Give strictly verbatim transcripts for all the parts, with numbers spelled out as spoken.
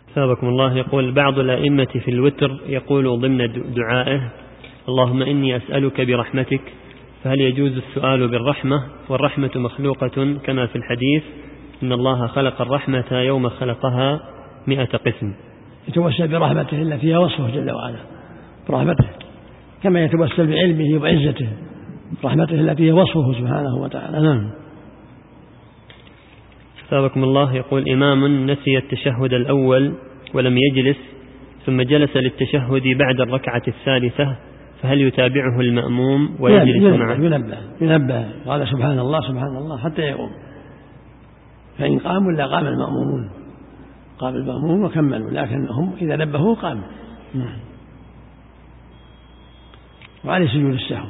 ثابكم الله. يقول بعض الأئمة في الوتر يقول ضمن دعائه: اللهم إني أسألك برحمتك، فهل يجوز السؤال بالرحمة والرحمة مخلوقة كما في الحديث إن الله خلق الرحمة يوم خلقها مئة قسم؟ يتوسل برحمته إلا فيها وصفه جل وعلا برحمته، كما يتوسل بعلمه وعزته برحمته إلا فيها وصفه سبحانه وتعالى. نعم. ثابكم الله. يقول إمام نسي التشهد الأول ولم يجلس ثم جلس للتشهد بعد الركعة الثالثة، فهل يتابعه المأموم ويجلس معه؟ ينبه ينبه قال سبحان الله سبحان الله حتى يقوم، فإن قام ولا قام المأمومون، قام المأموم وكملوا، لكنهم إذا نبهوا قام. وعليه سجود السهو.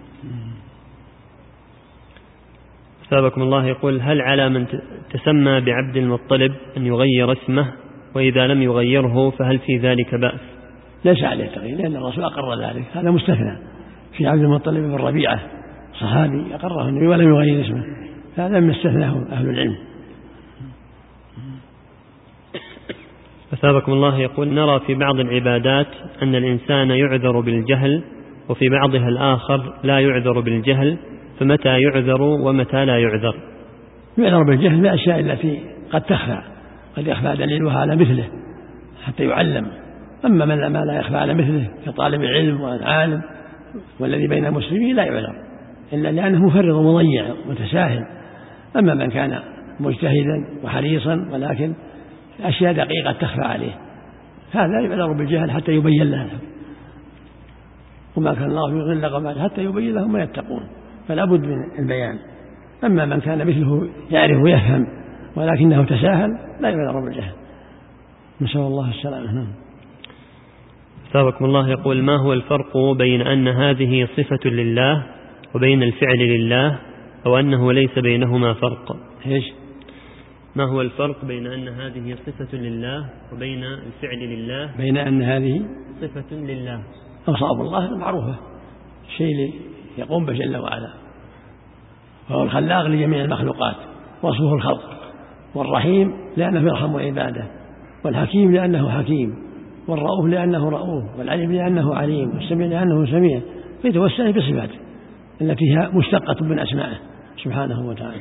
ثابكم الله. يقول هل على من تسمى بعبد المطلب أن يغير اسمه، وإذا لم يغيره فهل في ذلك بأس؟ ليس عليه تغيير، لأن الرسول أقر ذلك، هذا مستثنى في عبد المطلب بن ربيعة صحابي أقره النبي ولم يغير اسمه، هذا من استثناه أهل العلم. أثابكم الله. يقول نرى في بعض العبادات أن الإنسان يعذر بالجهل، وفي بعضها الآخر لا يعذر بالجهل، فمتى يعذر ومتى لا يعذر؟ يعذر بالجهل بالأشياء التي قد تخفى، قد يخفى دليلها على مثله حتى يعلم، أما من ما لا يخفى على مثله كطالب العلم والعالم والذي بين المسلمين لا يعذر إلا لأنه مفرط ومضيع متساهل. أما من كان مجتهدا وحريصا ولكن أشياء دقيقة تخفى عليه هذا يعذر بالجهل حتى يبين له، وما كان الله يغل قوم حتى يبين لهم ما يتقون، فلا بد من البيان. أما من كان مثله يعرف ويفهم ولكنه تساهل لا يعذر بالجهل، نسأل الله السلامة. ثابكم الله. يقول ما هو الفرق بين أن هذه صفة لله وبين الفعل لله، أو أنه ليس بينهما فرق؟ إيش؟ ما هو الفرق بين أن هذه صفة لله وبين الفعل لله؟ بين أن هذه صفة لله، أوصاف الله معروفة، شيء يقوم به جل وعلا، فهو الخلاق لجميع المخلوقات وصفه الخلق، والرحيم لأنه يرحم عباده، والحكيم لأنه حكيم، والرؤوف لأنه رؤوف، والعليم لأنه عليم، والسميع لأنه سميع، فيتوسل بصفاته التي هي مشتقة من أسمائه سبحانه وتعالى،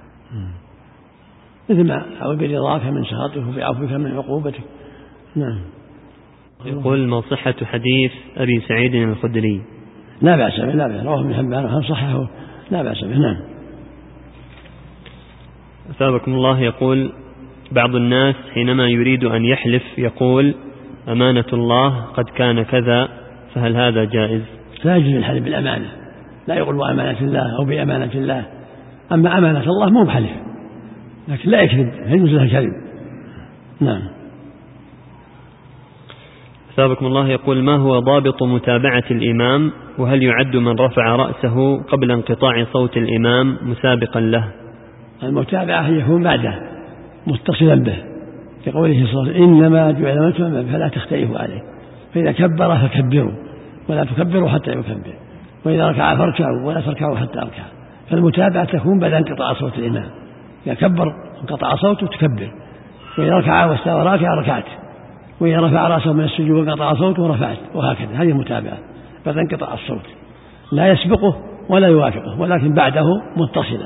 مثل ما أعوذ برضاك من سخطك وبعفوك من عقوبتك. نعم. يقول ما صحة حديث أبي سعيد الخدري؟ لا بأس به، لا بأس، رواه ابن حبان وهم صححه، لا بأس به. نعم. أثابكم الله. يقول بعض الناس حينما يريد أن يحلف يقول أمانة الله قد كان كذا، فهل هذا جائز؟ لا يجوز الحلف بالأمانة، لا يقول وأمانة الله أو بأمانة الله، أما أمانة الله مو بحلف، لكن لا يكذب، لا يجوز له الكذب. نعم. أثابكم الله. يقول ما هو ضابط متابعة الإمام، وهل يعد من رفع رأسه قبل انقطاع صوت الإمام مسابقا له؟ المتابعة يكون بعده متصلا به، لقوله صلى الله عليه وسلم إنما جعل الإمام فلا تختلفوا عليه، فإذا كبر فكبروا ولا تكبروا حتى يكبر، وإذا ركع فاركعوا ولا تركعوا حتى أركع. فالمتابعة تكون بعد انقطاع صوت الإمام، إذا كبر انقطع صوته تكبر، وإذا ركع واستوى راكع ركعت، وإذا رفع رأسه من السجود وانقطع صوته رفعت، وهكذا. هذه المتابعة بعد انقطاع الصوت، لا يسبقه ولا يوافقه ولكن بعده متصلة.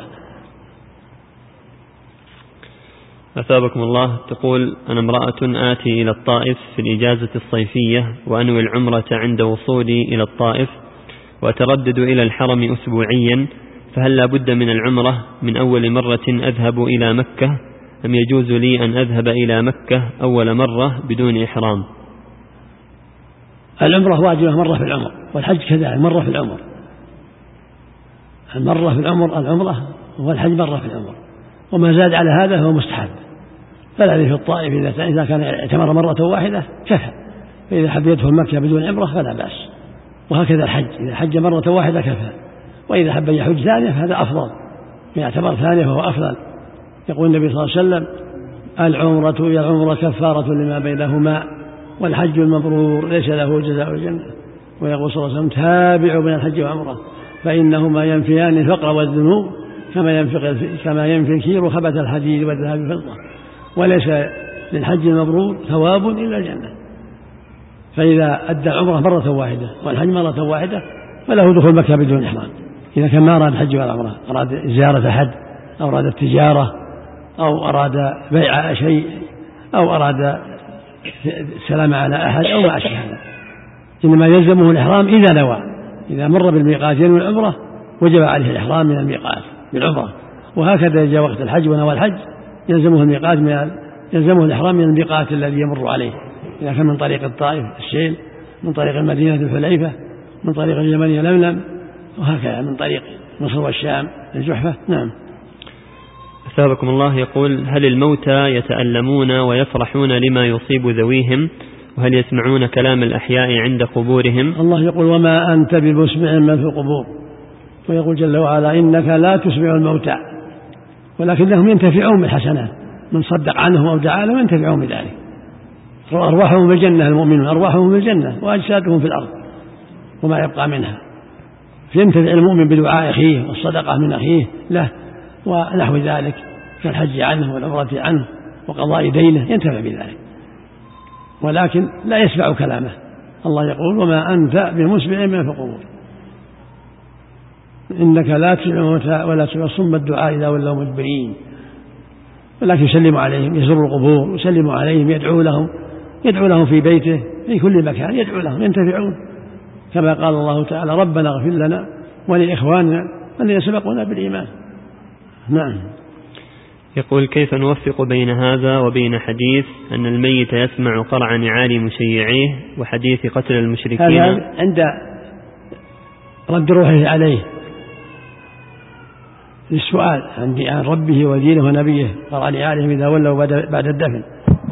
أثابكم الله. تقول أنا امرأة آتي إلى الطائف في الإجازة الصيفية وأنوي العمرة عند وصولي إلى الطائف، وأتردد إلى الحرم أسبوعيا، فهل لا بد من العمرة من أول مرة أذهب إلى مكة، أم يجوز لي أن أذهب إلى مكة أول مرة بدون إحرام؟ العمرة واجبة مرة في العمر، والحج كذلك مرة في العمر، المرة في العمر العمرة والحج مرة في العمر، وما زاد على هذا هو مستحب. فالذي في الطائف إذا كان اعتمر مرة واحدة كفى، فإذا حب يدخل مكة بدون عمرة فلا بأس، وهكذا الحج إذا حج مرة واحدة كفى، وإذا حب يحج ثانية فهذا أفضل، إذا اعتمر ثانية فهو أفضل. يقول النبي صلى الله عليه وسلم العمرة إلى العمرة كفارة لما بينهما، والحج المبرور ليس له جزاء الجنة. ويقول صلى الله عليه وسلم تابعوا بين الحج والعمرة فإنهما ينفيان الفقر والذنوب كما ينفي كما ينفي الكير خبث الحديد والذهب والفضة، وليس للحج المبرور ثواب إلا الجنة. فإذا أدى العمرة مرة واحدة والحج مرة واحدة فله دخول مكة بدون إحرام. إذا كان ما أراد الحج والعمرة، أراد زيارة أحد أو أراد التجارة أو أراد بيع شيء أو أراد السلام على أحد أو ما أشبه هذا، إنما يلزمه الإحرام إذا نوى. إذا مر بالميقات ينوي العمرة وجب عليه الإحرام من الميقات بالعمرة. وهكذا جاء وقت الحج ونوى الحج يلزمه الميقات من يلزمه الإحرام من الميقات الذي يمر عليه، إذا كان من طريق الطائف السيل، من طريق المدينة الحليفة، من طريق اليمن لملم، وهكذا من طريق مصر والشام الجحفة. نعم. أثابكم الله يقول: هل الموتى يتألمون ويفرحون لما يصيب ذويهم؟ وهل يسمعون كلام الأحياء عند قبورهم؟ الله يقول: وما أنت بمسمع من في القبور. ويقول جل وعلا: إنك لا تسمع الموتى ولكنهم ينتفعون بالحسنات، من صدق عنهم أو دعا لهم ينتفعون بذلك. أرواحهم في الجنة، المؤمنون أرواحهم في الجنة وأجسادهم في الأرض وما يبقى منها، فينتفع المؤمن بدعاء أخيه والصدقة من أخيه له ونحو ذلك كالحج عنه والعمرة عنه وقضاء دينه، ينتفع بذلك، ولكن لا يسمع كلامه. الله يقول: وما أنت بمسمع من في القبور إنك لا تسمع الموتى ولا تسمع صم الدعاء إذا ولوا مدبرين. ولكن يسلم عليهم، يزور القبور يسلم عليهم، يدعو لهم يدعو لهم في بيته في كل مكان، يدعو لهم ينتفعون، كما قال الله تعالى: ربنا اغفر لنا ولإخواننا الذين سبقونا بالإيمان. نعم. يقول: كيف نوفق بين هذا وبين حديث أن الميت يسمع قرع نعال مشيعيه وحديث قتل المشركين؟ هذا عند رد روحه عليه للسؤال عن ربه ودينه ونبيه، قرع نعالهم إذا ولوا بعد الدفن.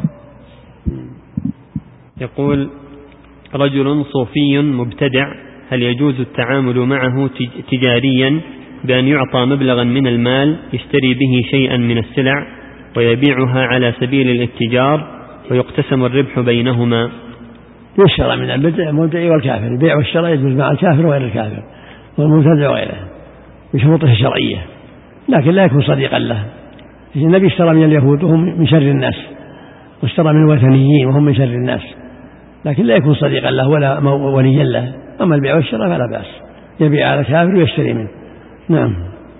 يقول: رجل صوفي مبتدع، هل يجوز التعامل معه تجاريا بأن يعطى مبلغا من المال يشتري به شيئا من السلع ويبيعها على سبيل الاتجار ويقتسم الربح بينهما؟ يشترى من المبتدع والكافر، البيع والشراء يجوز مع الكافر وغير الكافر والمبتدع وغيره بشروطه الشرعية، لكن لا يكون صديقا له. النبي اشترى من اليهود وهم من شر الناس، واشترى من الوثنيين وهم من شر الناس، لكن لا يكون صديقا له ولا وليا له. أما البيع والشراء فلا بأس، يبيع على الكافر ويشتري منه. نعم.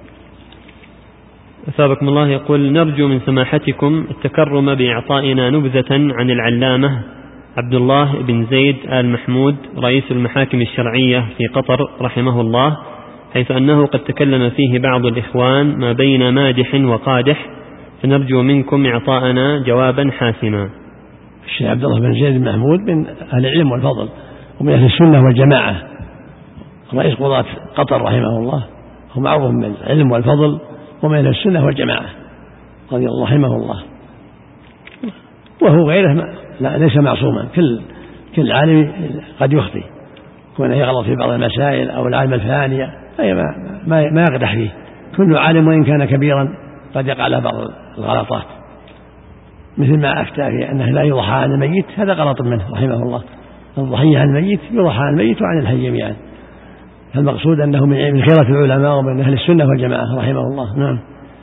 أثابكم الله يقول: نرجو من سماحتكم التكرم بإعطائنا نبذة عن العلامة عبد الله بن زيد آل محمود رئيس المحاكم الشرعية في قطر رحمه الله، حيث أنه قد تكلم فيه بعض الإخوان ما بين مادح وقادح، فنرجو منكم إعطاءنا جوابا حاسما. الشيخ عبد الله بن زيد محمود من أهل العلم والفضل ومن أهل السنة والجماعة، رئيس قضاة قطر رحمه الله، هو معروف من العلم والفضل ومن أهل السنة والجماعة رضي الله رحمه الله. وهو غيره لا ليس معصوما، كل كل عالم قد يخطئ، كونه يغلط في بعض المسائل أو العالم الفانية أي ما ما, ما يقدح فيه. كل عالم وإن كان كبيرا قد يقع له بعض الغلطات، مثل ما أفتى في أنه لا يضحى عن الميت، هذا غلط منه رحمه الله. الضحية عن الميت يضحى عن الميت وعن الحي جميعا. فالمقصود أنه من خيرة العلماء ومن أهل السنة والجماعة رحمه الله. نعم.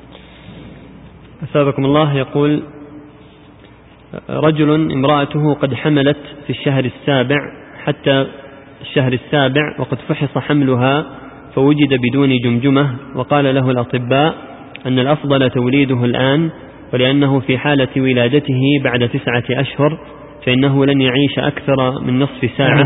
أثابكم الله يقول: رجل امرأته قد حملت في الشهر السابع حتى الشهر السابع وقد فحص حملها فوجد بدون جمجمة، وقال له الأطباء أن الأفضل توليده الآن، ولأنه في حالة ولادته بعد تسعة أشهر فإنه لن يعيش أكثر من نصف ساعة.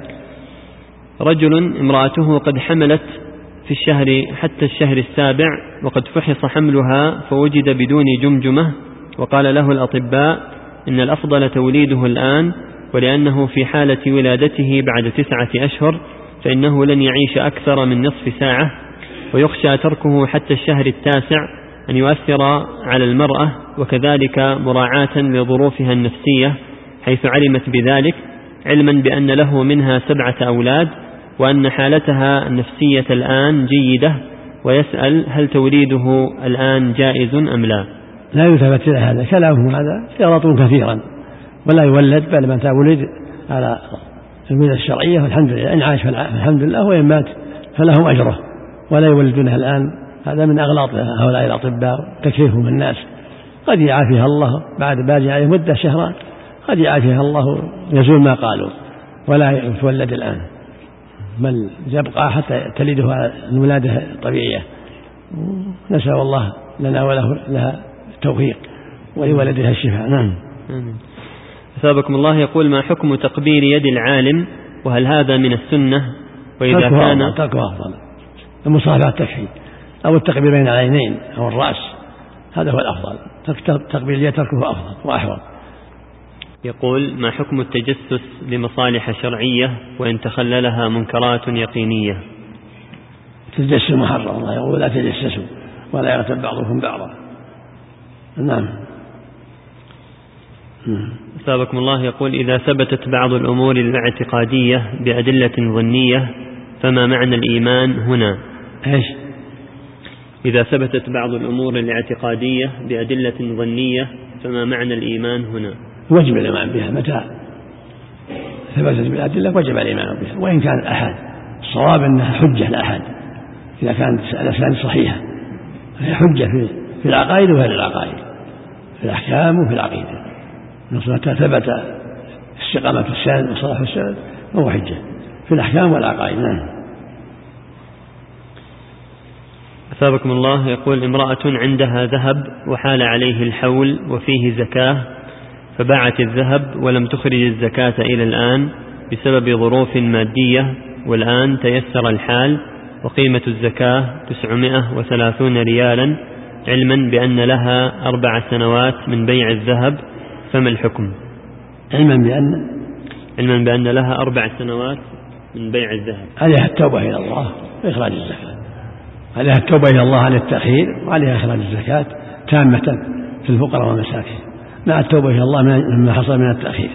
رجل امرأته قد حملت في الشهر حتى الشهر السابع وقد فحص حملها فوجد بدون جمجمة، وقال له الأطباء إن الأفضل توليده الآن، ولأنه في حالة ولادته بعد تسعة أشهر فإنه لن يعيش أكثر من نصف ساعة، ويخشى تركه حتى الشهر التاسع أن يؤثر على المرأة، وكذلك مراعاة لظروفها النفسية حيث علمت بذلك، علما بأن له منها سبعة أولاد وأن حالتها النفسية الآن جيدة، ويسأل هل توليده الآن جائز أم لا؟ لا يلتفت إلى هذا، كلامه هذا يغلط كثيرا، ولا يولد، بل من ولد على الولادة الشرعية والحمد لله، إن عاش فالحمد لله، وإن مات فلهم أجره، ولا يولدونها الآن. هذا من أغلاط هؤلاء الأطباء تكليفهم الناس. قد يعافيها الله بعد باقي عليه مدة شهران، قد يعافيها الله يزول ما قالوا ولا يتولد الآن، بل يبقى حتى تلدها الولادة الطبيعية. نسأل الله لنا وله لها التوفيق ولولدها الشفاء. نعم. أثابكم الله. يقول: ما حكم تقبيل يد العالم، وهل هذا من السنة؟ وإذا كان تركه أفضل، المصافحة تكفي، أو التقبيل بين العينين أو الرأس، هذا هو الأفضل. تقبيل اليد تركه أفضل وأحوط. يقول: ما حكم التجسس لمصالح شرعية وإن تخللها منكرات يقينية؟ التجسس محرم، الله يقول: لا تجسسوا ولا يغتب بعضكم بعضا. نعم. أثابكم الله. يقول: إذا ثبتت بعض الأمور الاعتقادية بأدلة ظنية فما معنى الإيمان هنا؟ إيش؟ إذا ثبتت بعض الأمور الاعتقادية بأدلة ظنية فما معنى الإيمان هنا؟ وجب الإيمان بها متى ثبتت بالأدلة، وجب الإيمان بها، وإن كان الأحد. الصواب أنها حجة الأحد إذا كانت الأسانيد صحيحة، هي حجة في العقائد وغير العقائد، في الأحكام وفي العقيدة. متى ثبت استقامة السند وصلاح السند فهو حجة في الأحكام والعقائد. نعم. أثابكم الله. يقول: امرأة عندها ذهب وحال عليه الحول وفيه زكاة، فباعت الذهب ولم تخرج الزكاة إلى الآن بسبب ظروف مادية، والآن تيسر الحال وقيمة الزكاة تسعمائة وثلاثون ريالا، علما بأن لها أربع سنوات من بيع الذهب، فما الحكم؟ علما بأن علما بأن لها أربع سنوات من بيع الذهب. عليها التوبة إلى الله وإخراج الزكاة، عليها التوبة إلى الله عن التأخير، وعليها إخراج الزكاة تامة في الفقراء والمساكين مع التوبة إلى الله مما حصل من التأخير.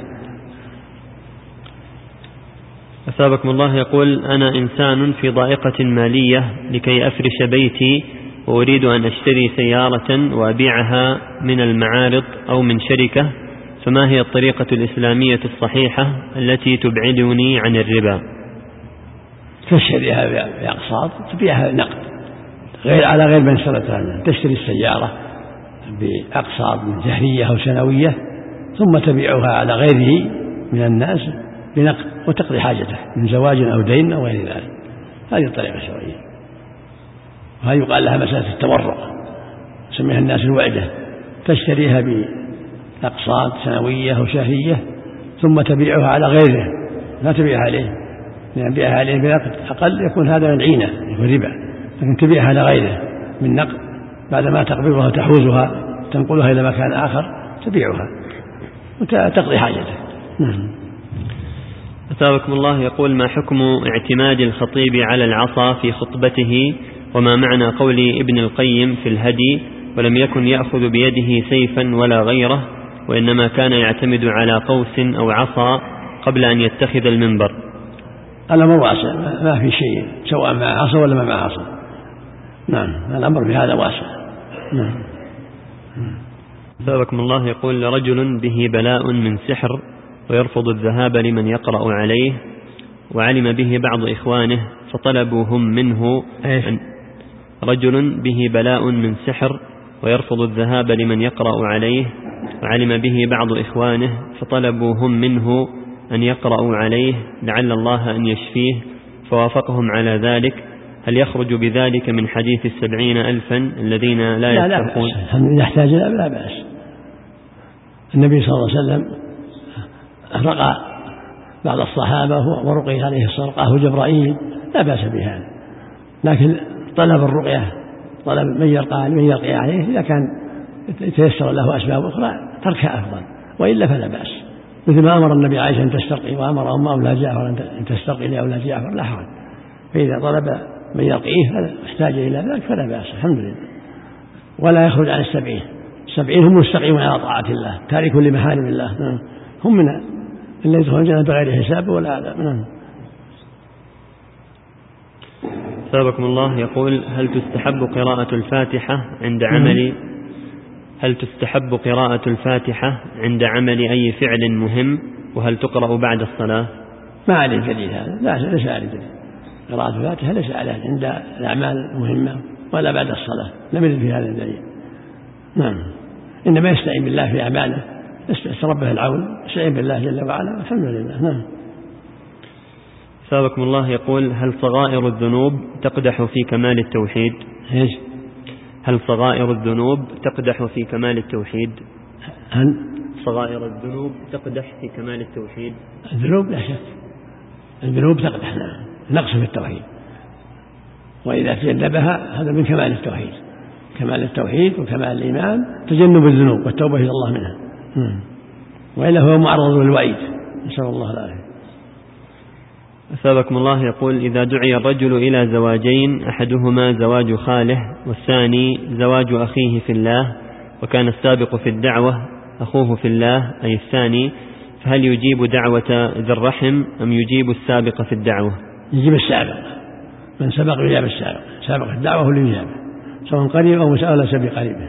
أثابكم الله. يقول: أنا إنسان في ضائقة مالية لكي أفرش بيتي، وأريد أن أشتري سيارة وأبيعها من المعارض أو من شركة، فما هي الطريقة الإسلامية الصحيحة التي تبعدني عن الربا؟ تشتريها بأقساط، تبيعها نقد غير على غير من شرطها. تشتري السيارة بأقساط من شهرية أو سنوية، ثم تبيعها على غيره من الناس بنقد، وتقضي حاجته من زواج أو دين أو غير ذلك. هذه الطريقة الشرعية، وهذه يقال لها مسألة التورق، يسميها الناس الوعدة. تشتريها بأقساط سنوية أو شهرية ثم تبيعها على غيره، لا تبيعها عليه، لأن بيعها عليه بنقد أقل يكون هذا العينة، يكون ربا، لكن تبيعها على غيره من نقد بعدما تقبضها وتحوزها تنقلها إلى مكان آخر تبيعها وتقضي حاجته. أثابكم الله. يقول: ما حكم اعتماد الخطيب على العصا في خطبته، وما معنى قول ابن القيم في الهدي: ولم يكن يأخذ بيده سيفا ولا غيره، وإنما كان يعتمد على قوس أو عصا قبل أن يتخذ المنبر؟ الأمر واسع، ما في شيء سواء مع عصا ولا مع عصا. نعم، الأمر بهذا واسع. نعم. أثابكم الله. يقول: رجل به بلاء من سحر ويرفض الذهاب لمن يقرأ عليه، وعلم به بعض إخوانه فطلبوا هم منه أن رجل به بلاء من سحر ويرفض الذهاب لمن يقرأ عليه، وعلم به بعض إخوانه فطلبوا هم منه أن يقرأوا عليه لعل الله أن يشفيه، فوافقهم على ذلك، هل يخرج بذلك من حديث السبعين ألفا الذين لا يستحقون؟ إذا احتاج لا بأس. النبي صلى الله عليه وسلم رقى بعض الصحابة ورقي عليه رقاه جبرائيل، لا بأس بهذا، لكن طلب الرقية طلب من يرقى من يرقي عليه إذا كان يتيسر له أسباب أخرى تركها أفضل، وإلا فلا بأس، مثل ما أمر النبي عائشة أن تسترقي، وأمر أم أولاد جعفر أن تسترقي لأولاد جعفر، لا حرج. فإذا طلب من يرقيه احتاج إلى ذلك فلا بأس، الحمد لله. ولا يخرج عن السبعين. السبعين هم مستقيمون على طاعة الله، تاركون لمحارم الله، هم من الذين يدخلون الجنة بغير حساب ولا عذاب. ثابكم الله. يقول: هل تستحب قراءة الفاتحة عند عمل هل تستحب قراءة الفاتحة عند عمل أي فعل مهم، وهل تقرأ بعد الصلاة؟ ما عليه دليل هذا، لا ليس عليه دليل. قراءة الفاتحة ليس عليه عند الأعمال المهمة ولا بعد الصلاة، لم يرد في هذا الدليل. نعم، إنما يستعين بالله في أعماله، يتربه العون، يستعين بالله جل وعلا، الحمد لله. نعم. سابقكم الله يقول: هل صغائر الذنوب تقدح في كمال التوحيد؟ إيش؟ هل صغائر الذنوب تقدح في كمال التوحيد؟ هل صغائر الذنوب تقدح في كمال التوحيد؟ الذنوب لا شك، الذنوب تقدح، نقص في التوحيد، وإذا تجنبها هذا من كمال التوحيد، كمال التوحيد وكمال الإيمان تجنب الذنوب والتوبة إلى الله منها، وإلا هو معرض للوعيد، نسأل الله العافية. أثابكم الله يقول: إذا دعي الرجل إلى زواجين، أحدهما زواج خاله والثاني زواج أخيه في الله، وكان السابق في الدعوة أخوه في الله أي الثاني، فهل يجيب دعوة ذي الرحم أم يجيب السابق في الدعوة؟ يجيب السابق، من سبق يجاب السابق، سابق الدعوة هو اللي يجاب، سواء قريب أو مسألة سبق قريبه.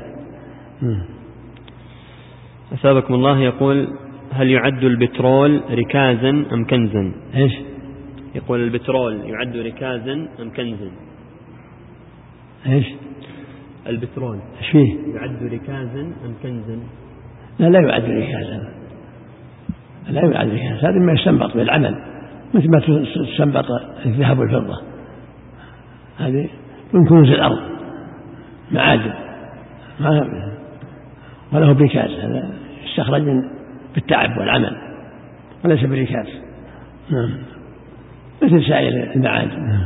أثابكم الله يقول: هل يعد البترول ركازا أم كنزا؟ إيش؟ يقول: البترول يعد ركازا أم كنزا؟ إيش؟ البترول إيش فيه؟ يعد ركازا أم كنزا؟ لا لا يعد ركازا، لا يعد ركازا، هذا ما يستنبط بالعمل، مثل ما تستنبط الذهب والفضة، هذه من كنوز الأرض معادن، ما وله بركاز، هذا يستخرج من بالتعب والعمل وليس بركاز. نعم، مثل سائر المعادن.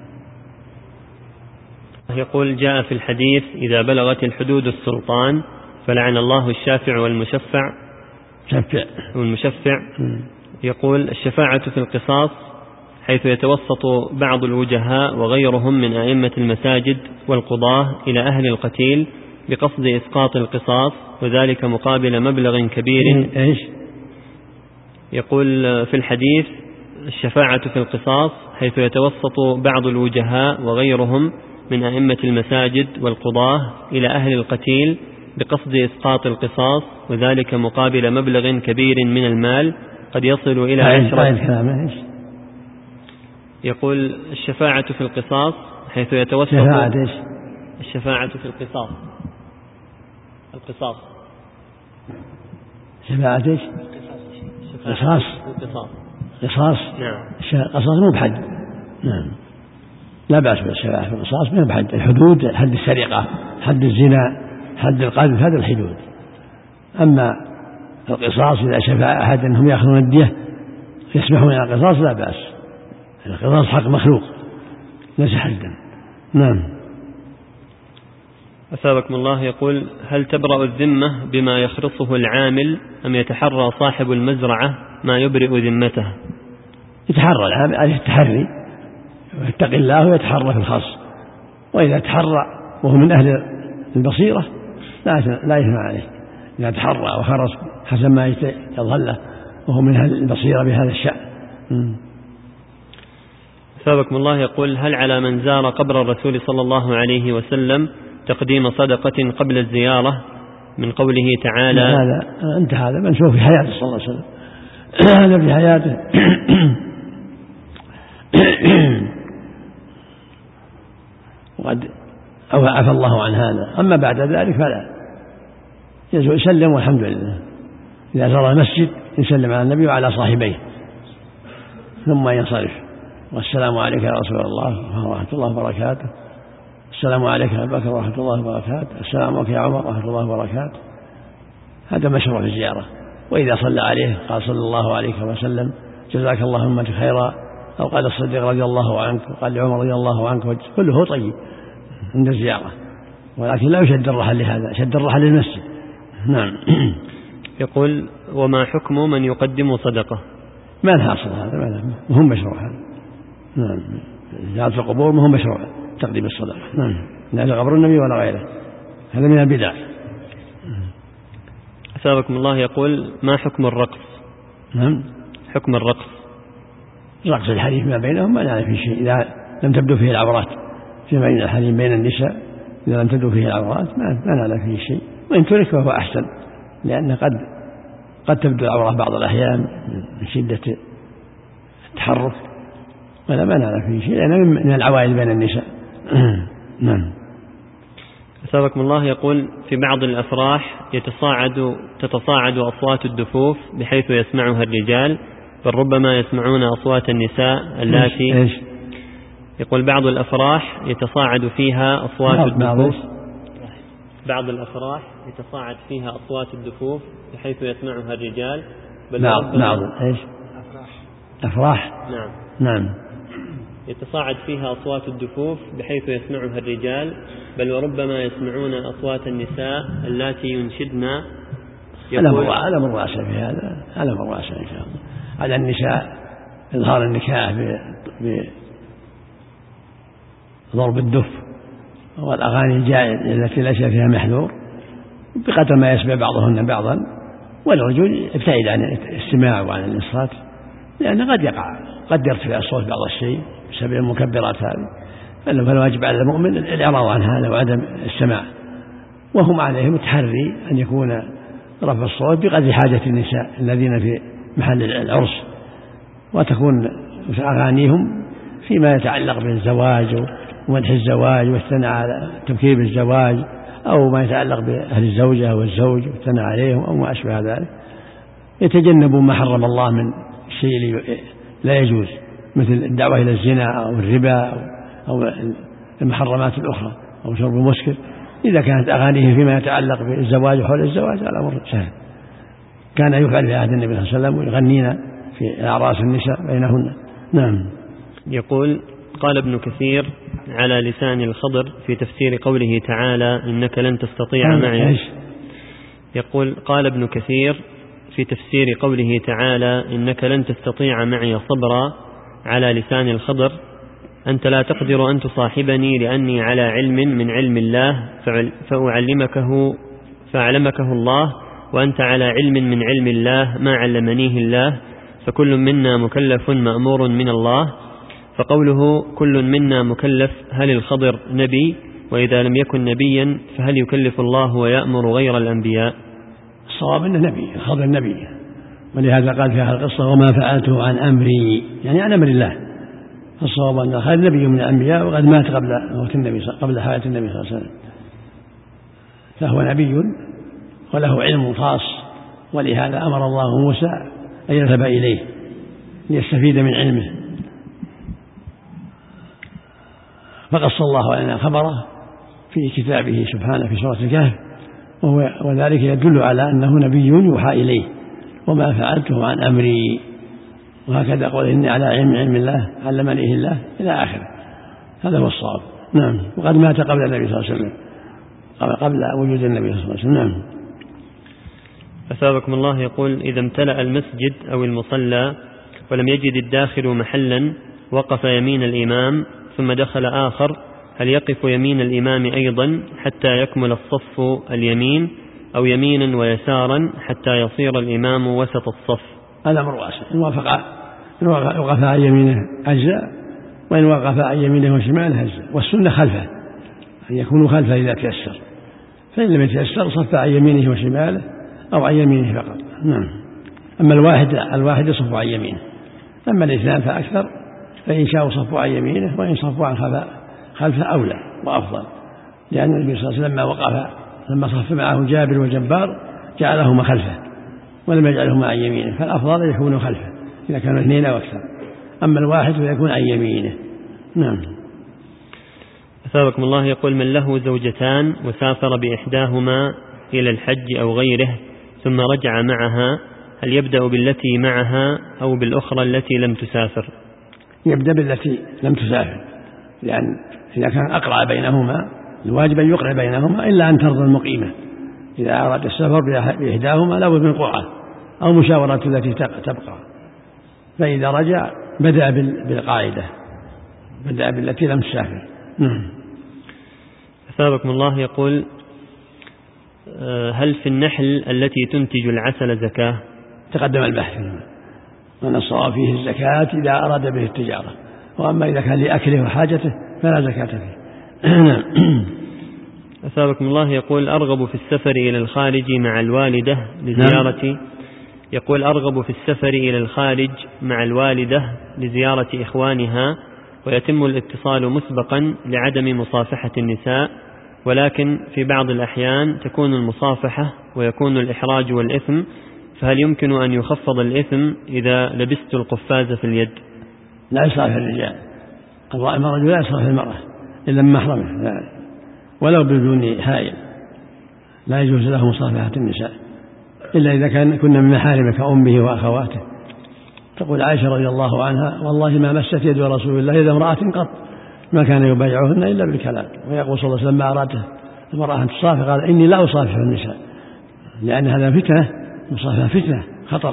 يقول: جاء في الحديث: إذا بلغت الحدود السلطان فلعن الله الشافع والمشفع شفع والمشفع. يقول: الشفاعة في القصاص، حيث يتوسط بعض الوجهاء وغيرهم من أئمة المساجد والقضاة إلى أهل القتيل بقصد إسقاط القصاص، وذلك مقابل مبلغ كبير. إيش؟ يقول في الحديث: الشفاعة في القصاص، حيث يتوسط بعض الوجهاء وغيرهم من أئمة المساجد والقضاة إلى أهل القتيل بقصد إسقاط القصاص، وذلك مقابل مبلغ كبير من المال قد يصل إلى عشرة. يقول: الشفاعة في القصاص، حيث يتوسط شفاعة إيش؟ الشفاعة في القصاص، القصاص شفاعة إيش؟ قصاص، القصاص، قصاص. نعم، قصاص مو بحد. نعم، لا بأس بالشفاعة في القصاص، مو بحد، الحدود حد السرقة، حد الزنا، حد القذف، هذا الحدود. أما القصاص إذا شفع أحد أنهم يأخذون الدية يسمحون على القصاص لا بأس، القصاص حق مخلوق ليس حدا. نعم. أثابكم الله يقول: هل تبرأ الذمة بما يخرصه العامل أم يتحرى صاحب المزرعة ما يبرئ ذمته؟ يتحرى العامل عليه التحري، ويتقي الله ويتحرى في الخاص، وإذا تحرى وهو من أهل البصيرة لا لا يثم عليه، إذا تحرى وخرص حسب ما يظهر له وهو من أهل البصيرة بهذا الشأن. أثابكم الله يقول: هل على من زار قبر الرسول صلى الله عليه وسلم تقديم صدقة قبل الزيارة من قوله تعالى؟ هذا أنت هذا منسوخ في حياته صلى الله عليه وسلم، هذا في حياته وقد عفى الله عن هذا. أما بعد ذلك فلا، يسلم والحمد لله. إذا زار المسجد يسلم على النبي وعلى صاحبيه ثم ينصرف، والسلام عليك يا رسول الله ورحمة الله وبركاته، السلام عليك يا أبا بكر ورحمة الله وبركاته، السلام عليك يا عمر ورحمة الله وبركاته. هذا مشروع في الزيارة. وإذا صلى عليه قال صلى الله عليه وسلم جزاك الله أمتي خيرا، أو قال الصديق رضي الله عنك، وقال لعمر رضي الله عنك، كله طيب عند الزيارة، ولكن لا يشد الرحل لهذا، شد الرحل للمسجد. نعم. يقول: وما حكم من يقدم صدقة؟ ما الحاصل هذا، ما هم مشروع هذا. نعم، زيارة القبور ما هم مشروع تقديم الصدقة. نعم، لا قبر النبي ولا غيره، هذا من البدع. أثابكم الله يقول: ما حكم الرقص؟ نعم، حكم الرقص، رقص الحريم ما بينهم ما نعرف فيه شيء، إذا لم تبدو فيه العورات فيما بين الحريم بين النساء، إذا لم تبدو فيه العورات ما نعرف فيه شيء، وإن ترك فهو أحسن، لأن قد قد تبدو العورة بعض الأحيان من شدة التحرك، ولا ما نعرف فيه شيء، لأنه من العوائل بين النساء. نعم. أثابكم الله يقول في بعض الأفراح يتصاعد تتصاعد أصوات الدفوف بحيث يسمعها الرجال، بل ربما يسمعون أصوات النساء اللاتي إيش؟ يقول بعض الأفراح يتصاعد فيها أصوات الدفوف بعض الأفراح يتصاعد فيها أصوات الدفوف بحيث يسمعها الرجال، بل بعض بعض إيش؟ أفراح نعم نعم يتصاعد فيها أصوات الدفوف بحيث يسمعها الرجال، بل وربما يسمعون أصوات النساء اللاتي ينشدن. على مر رأسه في هذا، على مر رأسه إن شاء الله، على النساء إظهار النكاح بضرب الدف والأغاني الجائزة التي ليس فيها محذور بقدر ما يسمع بعضهن بعضا، والرجل يبتعد عن الاستماع وعن الإنصات، لأن قد يقع قد يرتفع الصوت بعض الشيء بسبب المكبرات هذه، فالواجب على المؤمن الإعراض عن هذا وعدم السماع، وهم عليهم التحري أن يكون رفع الصوت بقدر حاجة النساء الذين في محل العرس، وتكون أغانيهم فيما يتعلق بالزواج ومدح الزواج والثناء على تبكير الزواج، أو ما يتعلق بأهل الزوجة والزوج والثناء عليهم أو ما أشبه ذلك، يتجنبوا ما حرم الله من الشيء لا يجوز مثل الدعوة إلى الزنا أو الربا أو المحرمات الأخرى أو شرب المسكر. إذا كانت أغانيه فيما يتعلق بالزواج وحول الزواج على أمر سهل، كان يفعل في عهد النبي صلى الله عليه وسلم ويغنين في أعراس النساء بينهن. نعم. يقول قال ابن كثير على لسان الخضر في تفسير قوله تعالى إنك لن تستطيع معي. يقول قال ابن كثير في تفسير قوله تعالى إنك لن تستطيع معي صبرا على لسان الخضر: أنت لا تقدر أن تصاحبني لأني على علم من علم الله فأعلمكه فأعلمكه الله، وأنت على علم من علم الله ما علمنيه الله، فكل منا مكلف مأمور من الله. فقوله كل منا مكلف، هل الخضر نبي؟ وإذا لم يكن نبيا فهل يكلف الله ويأمر غير الأنبياء؟ الصواب أنه نبي، الخضر نبي، ولهذا قال في هذه القصة وما فعلته عن أمري، يعني عن أمر الله. الصواب أن الخضر نبي من الأنبياء وقد مات قبل موت النبي قبل حياة النبي صلى الله عليه وسلم، فهو نبي وله علم خاص، ولهذا أمر الله موسى أن يذهب إليه ليستفيد من علمه، فقص الله لنا خبره في كتابه سبحانه في سورة الكهف، وذلك يدل على أنه نبي يوحى إليه. وما فعلته عن أمري، وهكذا قول إني على علم علم الله علمنيه الله إلى آخره. هذا هو الصواب. نعم. وقد مات قبل النبي صلى الله عليه وسلم، قبل وجود النبي صلى الله عليه وسلم. نعم. أثابكم الله يقول إذا امتلأ المسجد أو المصلى ولم يجد الداخل محلا وقف يمين الإمام ثم دخل آخر، هل يقف يمين الإمام أيضا حتى يكمل الصف اليمين، أو يمينا ويسارا حتى يصير الإمام وسط الصف؟ هذا أمر واسع، إن وافق إن وقف عن يمينه أجزاء، وإن وقف عن يمينه وشماله أجزاء، والسنة خلفه أن يكونوا خلفه إذا تيسر، فإن لم يتيسر صف عن يمينه وشماله أو عن يمينه فقط. نعم. أما الواحد الواحد يصف عن يمينه، أما الاثنان فأكثر، فإن شاءوا صفوا عن يمينه وإن صفوا عن خلفه أولى وأفضل، لأن النبي صلى الله عليه وسلم لما وقف لما صف معه جابر وجبار جعلهما خلفه ولم يجعلهما عن يمينه، فالأفضل يكونوا خلفه إذا كانوا اثنين أو أكثر، أما الواحد فيكون عن يمينه. نعم. أثابكم الله يقول من له زوجتان وسافر بإحداهما إلى الحج أو غيره ثم رجع معها، هل يبدأ بالتي معها أو بالأخرى التي لم تسافر؟ يبدأ بالتي لم تسافر، لأن إذا كان أقرع بينهما الواجب أن يقرع بينهما إلا أن ترضى المقيمة. إذا أراد السفر بإحداهما لابد من قرعة أو مشاورة التي تبقى، فإذا رجع بدأ بالقاعدة، بدأ بالتي لم تسافر. نعم. أثابكم الله يقول هل في النحل التي تنتج العسل زكاة؟ تقدم البحث، وأن الصواب فيه الزكاة إذا أراد به التجارة، وأما إذا كان لأكله وحاجته فلا زكاة فيه. أثابكم الله يقول أرغب في السفر إلى الخارج مع الوالدة لزيارة يقول أرغب في السفر إلى الخارج مع الوالدة لزيارة إخوانها، ويتم الاتصال مسبقا لعدم مصافحة النساء، ولكن في بعض الأحيان تكون المصافحة ويكون الإحراج والإثم، فهل يمكن أن يخفض الإثم إذا لبست القفاز في اليد؟ لا يصافح الرجال، الرجل لا يصافح المرأة إلا من محرمه، لا ولو بدون حائل، لا يجوز له مصافحة النساء إلا إذا كان كنا من محارمه كأمه وأخواته. تقول عائشة رضي الله عنها: والله ما مست يد رسول الله إذا امرأة قط ما كان يبايعهن إلا بالكلام. ويقول صلى الله عليه وسلم: ما أرادت المرأة أن تصافح قال: إني لا أصافح النساء، لأن هذا فتنة، مصافحة فتنة خطر.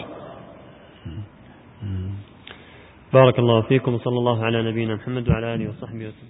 بارك الله فيكم، وصلى الله على نبينا محمد وعلى آله وصحبه وسلم.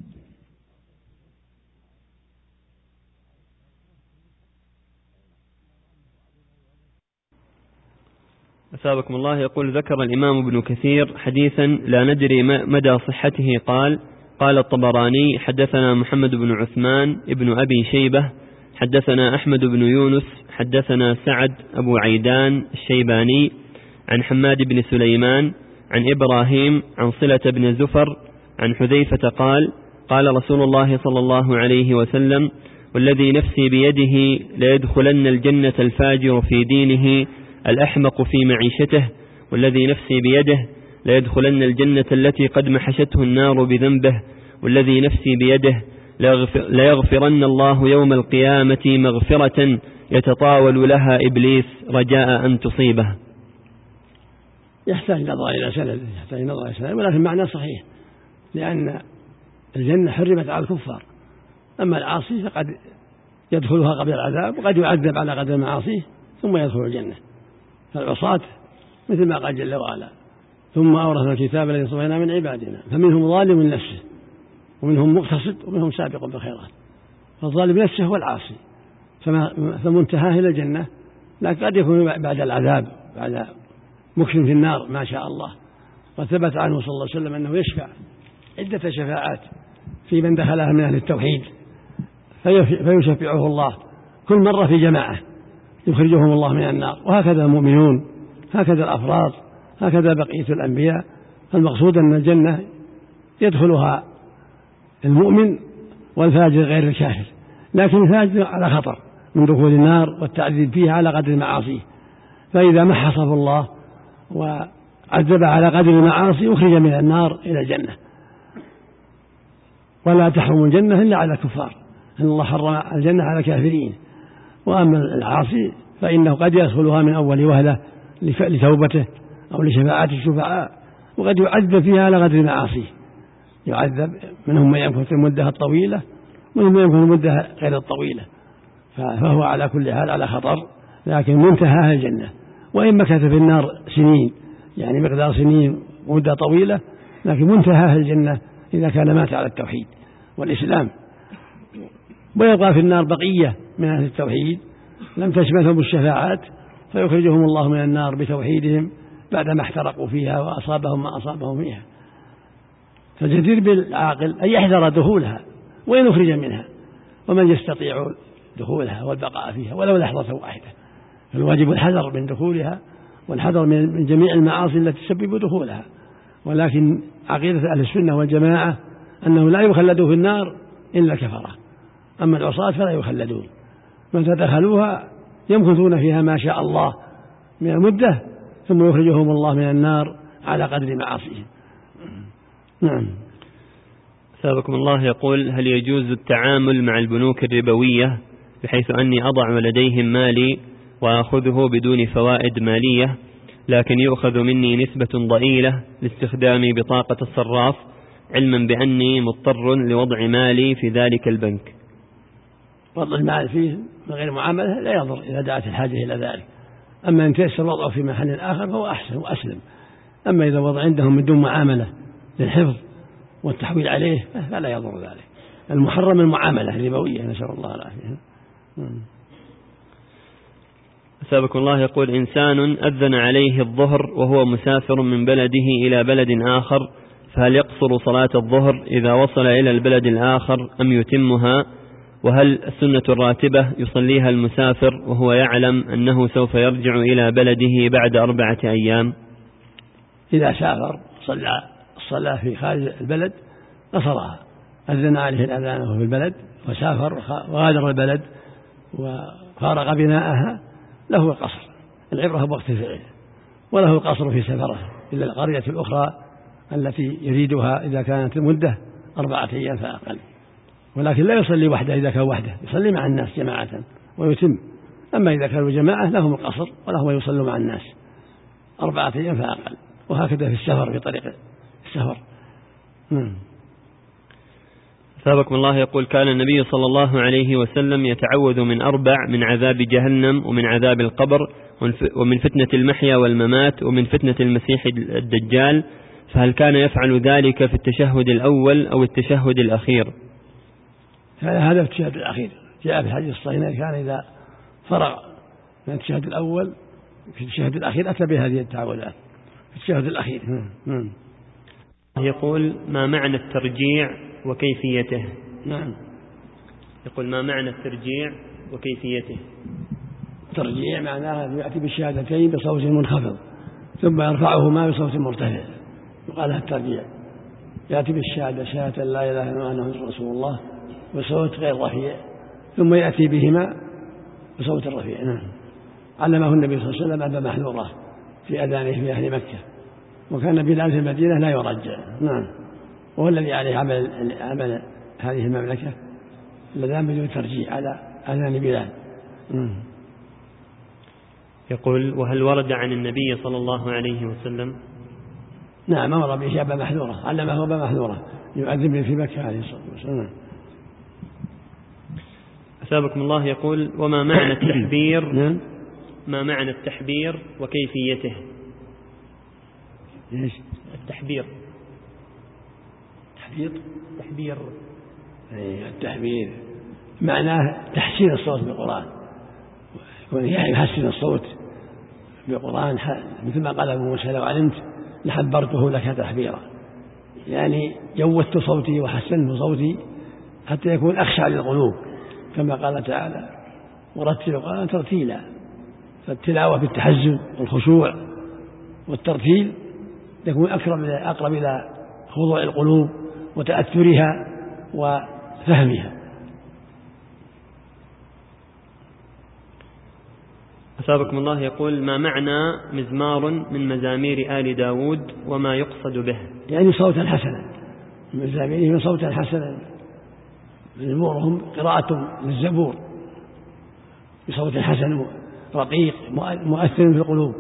أثابكم الله. يقول: ذكر الإمام ابن كثير حديثا لا ندري مدى صحته، قال: قال الطبراني: حدثنا محمد بن عثمان ابن أبي شيبة حدثنا أحمد بن يونس حدثنا سعد أبو عيدان الشيباني عن حماد بن سليمان عن إبراهيم عن صلة بن زفر عن حذيفة قال: قال رسول الله صلى الله عليه وسلم: والذي نفسي بيده ليدخلن الجنة الفاجر في دينه الأحمق في معيشته، والذي نفسي بيده ليدخلن الجنة التي قد محشته النار بذنبه، والذي نفسي بيده ليغفرن الله يوم القيامة مغفرة يتطاول لها إبليس رجاء أن تصيبه. يحتاج نظر إلى سند، يحتاج نظر إلى سند، ولكن معناه صحيح، لأن الجنة حرمت على الكفار، أما العاصي فقد يدخلها قبل العذاب، وقد يعذب على قدر معاصيه ثم يدخل الجنة. فالعصاة مثل ما قال جل وعلا: ثم أورثنا الكتاب الذي اصطفينا من عبادنا فمنهم ظالم لنفسه ومنهم مقتصد ومنهم سابق بالخيرات. فالظالم نفسه هو العاصي، فمنتهاه إلى الجنة، لكن قد يكون بعد العذاب، بعد مكث في النار ما شاء الله. وثبت عنه صلى الله عليه وسلم أنه يشفع عدة شفاعات في من دخلها من أهل التوحيد، فيشفعه الله كل مرة في جماعة يخرجهم الله من النار. وهكذا المؤمنون، هكذا الأفراد، هكذا بقية الأنبياء. المقصود أن الجنة يدخلها المؤمن والفاجر غير الكافر، لكن الفاجر على خطر من دخول النار والتعذيب فيها على قدر معاصيه، فإذا محصه الله وعذب على قدر المعاصي أخرج من النار إلى الجنة. ولا تحرم الجنة إلا على الكفار، أن الله حرم الجنة على الكافرين. وأما العاصي فإنه قد يدخلها من أول وهلة لتوبته أو لشفاعة الشفعاء، وقد يعذب فيها على قدر معاصيه، يعذب منهم من يمكث المدة الطويلة ومنهم من يمكث المدة غير الطويلة، فهو على كل حال على خطر، لكن منتهى الجنة. وإن مكث في النار سنين، يعني مقدار سنين مدة طويلة، لكن منتهى الجنة إذا كان مات على التوحيد والإسلام. ويبقى في النار بقية من أهل التوحيد لم تشملهم الشفاعات، فيخرجهم الله من النار بتوحيدهم بعدما احترقوا فيها وأصابهم ما أصابهم فيها. فالجدير بالعاقل أن يحذر دخولها وإن أخرج منها، ومن يستطيع دخولها والبقاء فيها ولو لحظة واحدة. فالواجب الحذر من دخولها والحذر من جميع المعاصي التي تسبب دخولها. ولكن عقيدة أهل السنة والجماعة أنه لا يخلدوا في النار إلا كفرة، أما العصاة فلا يخلدون، متى دخلوها يمكثون فيها ما شاء الله من المدة، ثم يخرجهم الله من النار على قدر معاصيهم. نعم. سابقكم الله. يقول: هل يجوز التعامل مع البنوك الربوية بحيث أني أضع لديهم مالي وأخذه بدون فوائد مالية، لكن يؤخذ مني نسبة ضئيلة لاستخدام بطاقة الصراف، علما بأني مضطر لوضع مالي في ذلك البنك؟ وضع المال فيه من غير معاملة لا يضر إذا دعت الحاجة إلى ذلك. أما أن تيسر وضعه في محل آخر فهو أحسن وأسلم. أما إذا وضع عندهم من دون معاملة للحفظ والتحويل عليه فلا يضر ذلك. المحرم المعاملة الربوية، نسأل الله العافية. سابق الله. يقول: إنسان أذن عليه الظهر وهو مسافر من بلده إلى بلد آخر، فهل يقصر صلاة الظهر إذا وصل إلى البلد الآخر أم يتمها؟ وهل السنة الراتبة يصليها المسافر وهو يعلم أنه سوف يرجع إلى بلده بعد أربعة أيام؟ إذا سافر صلى الصلاة في خارج البلد قصرها، أذن عليه الأذان وهو في البلد وسافر وغادر البلد وفارق بناءها له القصر، العبرة بوقت الفعل، وله القصر في سفره إلى القرية الأخرى التي يريدها إذا كانت المدة أربعة أيام فأقل. ولكن لا يصلي وحده إذا كان وحده، يصلي مع الناس جماعة ويتم. أما إذا كانوا جماعة لهم القصر ولهم يصلوا مع الناس أربعة أيام فأقل. وهكذا في السفر، في طريق السفر. أثابكم الله. يقول: كان النبي صلى الله عليه وسلم يتعوذ من أربع: من عذاب جهنم، ومن عذاب القبر، ومن فتنة المحيا والممات، ومن فتنة المسيح الدجال. فهل كان يفعل ذلك في التشهد الأول أو التشهد الأخير؟ هذا في التشهد الأخير. جاء في الحديث الصحيح كان إذا فرغ من التشهد الأول في التشهد الأخير أتى بهذه التعوذات في التشهد الأخير. يقول: ما معنى الترجيع وكيفيته؟ نعم. يقول: ما معنى الترجيع وكيفيته؟ الترجيع معناها يأتي بالشهادتين بصوت منخفض ثم يرفعهما بصوت مرتفع، يقال لها الترجيع. يأتي بالشهادة شهادة لا إله إلا الله محمد رسول الله بصوت غير رفيع، ثم يأتي بهما بصوت الرفيع. نعم. علمه النبي صلى الله عليه وسلم أبا محذورة في أذانه في أهل مكة، وكان بلال في المدينة لا يرجع. نعم. وهو الذي عليه عمل, عمل هذه المملكة الذين بدون ترجيع على أذان بلال. نعم. يقول: وهل ورد عن النبي صلى الله عليه وسلم؟ نعم، أمر به أبا محذورة، علمه أبا محذورة يؤذن في مكة عليه الصلاة والسلام. أثابكم الله. يقول: وما معنى التحبير؟ ما معنى التحبير وكيفيته؟ ايش التحبير؟ تحبير تحبير اي التحبير معناه تحسين الصوت بالقرآن، يعني يحسن الصوت بالقرآن، مثل ما قال أبو موسى: لو علمت لحبرته لك تحبيرا، يعني جودت صوتي وحسنت صوتي حتى يكون أخشع للقلوب، كما قال تعالى: ورتل القرآن ترتيلا. فالتلاوة بالتحزن والخشوع والترتيل تكون أقرب أقرب إلى خضوع القلوب وتأثرها وفهمها. أثابكم الله. يقول: ما معنى مزمار من مزامير آل داود وما يقصد به؟ يعني صوتا حسنا، مزاميرهم صوتا حسنا، مزمورهم قراءة للزبور بصوت حسن رقيق مؤثر في القلوب.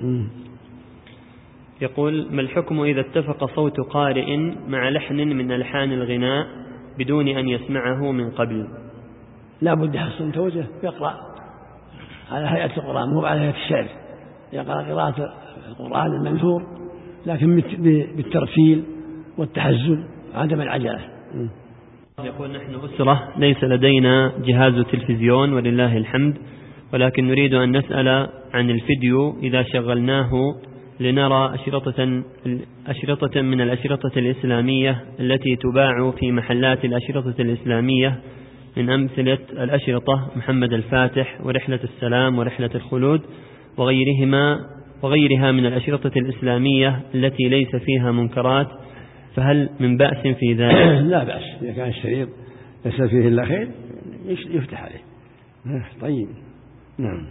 يقول: ما الحكم إذا اتفق صوت قارئ مع لحن من ألحان الغناء بدون أن يسمعه من قبل؟ لا بد يحسن توجه، يقرأ على هيئة القرآن مو على هيئة الشعر، يقرأ قراءة القرآن المنثور لكن بالترتيل والتحزن عدم العجلة. يقول: نحن أسرة ليس لدينا جهاز تلفزيون ولله الحمد، ولكن نريد أن نسأل عن الفيديو إذا شغلناه لنرى أشرطة, أشرطة من الأشرطة الإسلامية التي تباع في محلات الأشرطة الإسلامية، من أمثلة الأشرطة محمد الفاتح ورحلة السلام ورحلة الخلود وغيرهما وغيرها من الأشرطة الإسلامية التي ليس فيها منكرات، فهل من بأس في ذلك؟ لا بأس، إذا كان الشريط ليس فيه إلا خير يفتح عليه. طيب. نعم.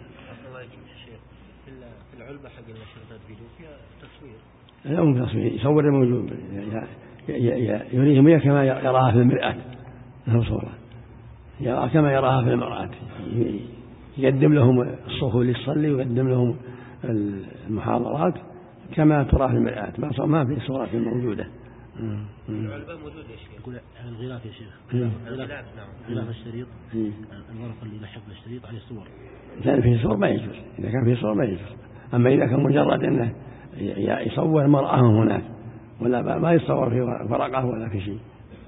في العلبة حق الأشرطة فيديو فيها تصوير؟ لا مو تصوير، يصور الموجود، يريهم هي كما يراها في المرآة، له صورة يراها كما يراها في المرآة، يقدم لهم الصفوف اللي يصلي ويقدم لهم المحاضرات كما ترى في المرآة، ما في صورة موجودة. العلبة موجودة يا شيخ. يقول الغلاف يا شيخ. الغلاف نعم. غلاف الشريط. الورق اللي يلحق بالشريط عليه صور. كان فيه صور ما يجوز، إذا كان فيه صور ما يجوز. أما إذا كان مجرد أنه يصور مرأة هناك ولا ما يصور في ورقة ولا في شيء.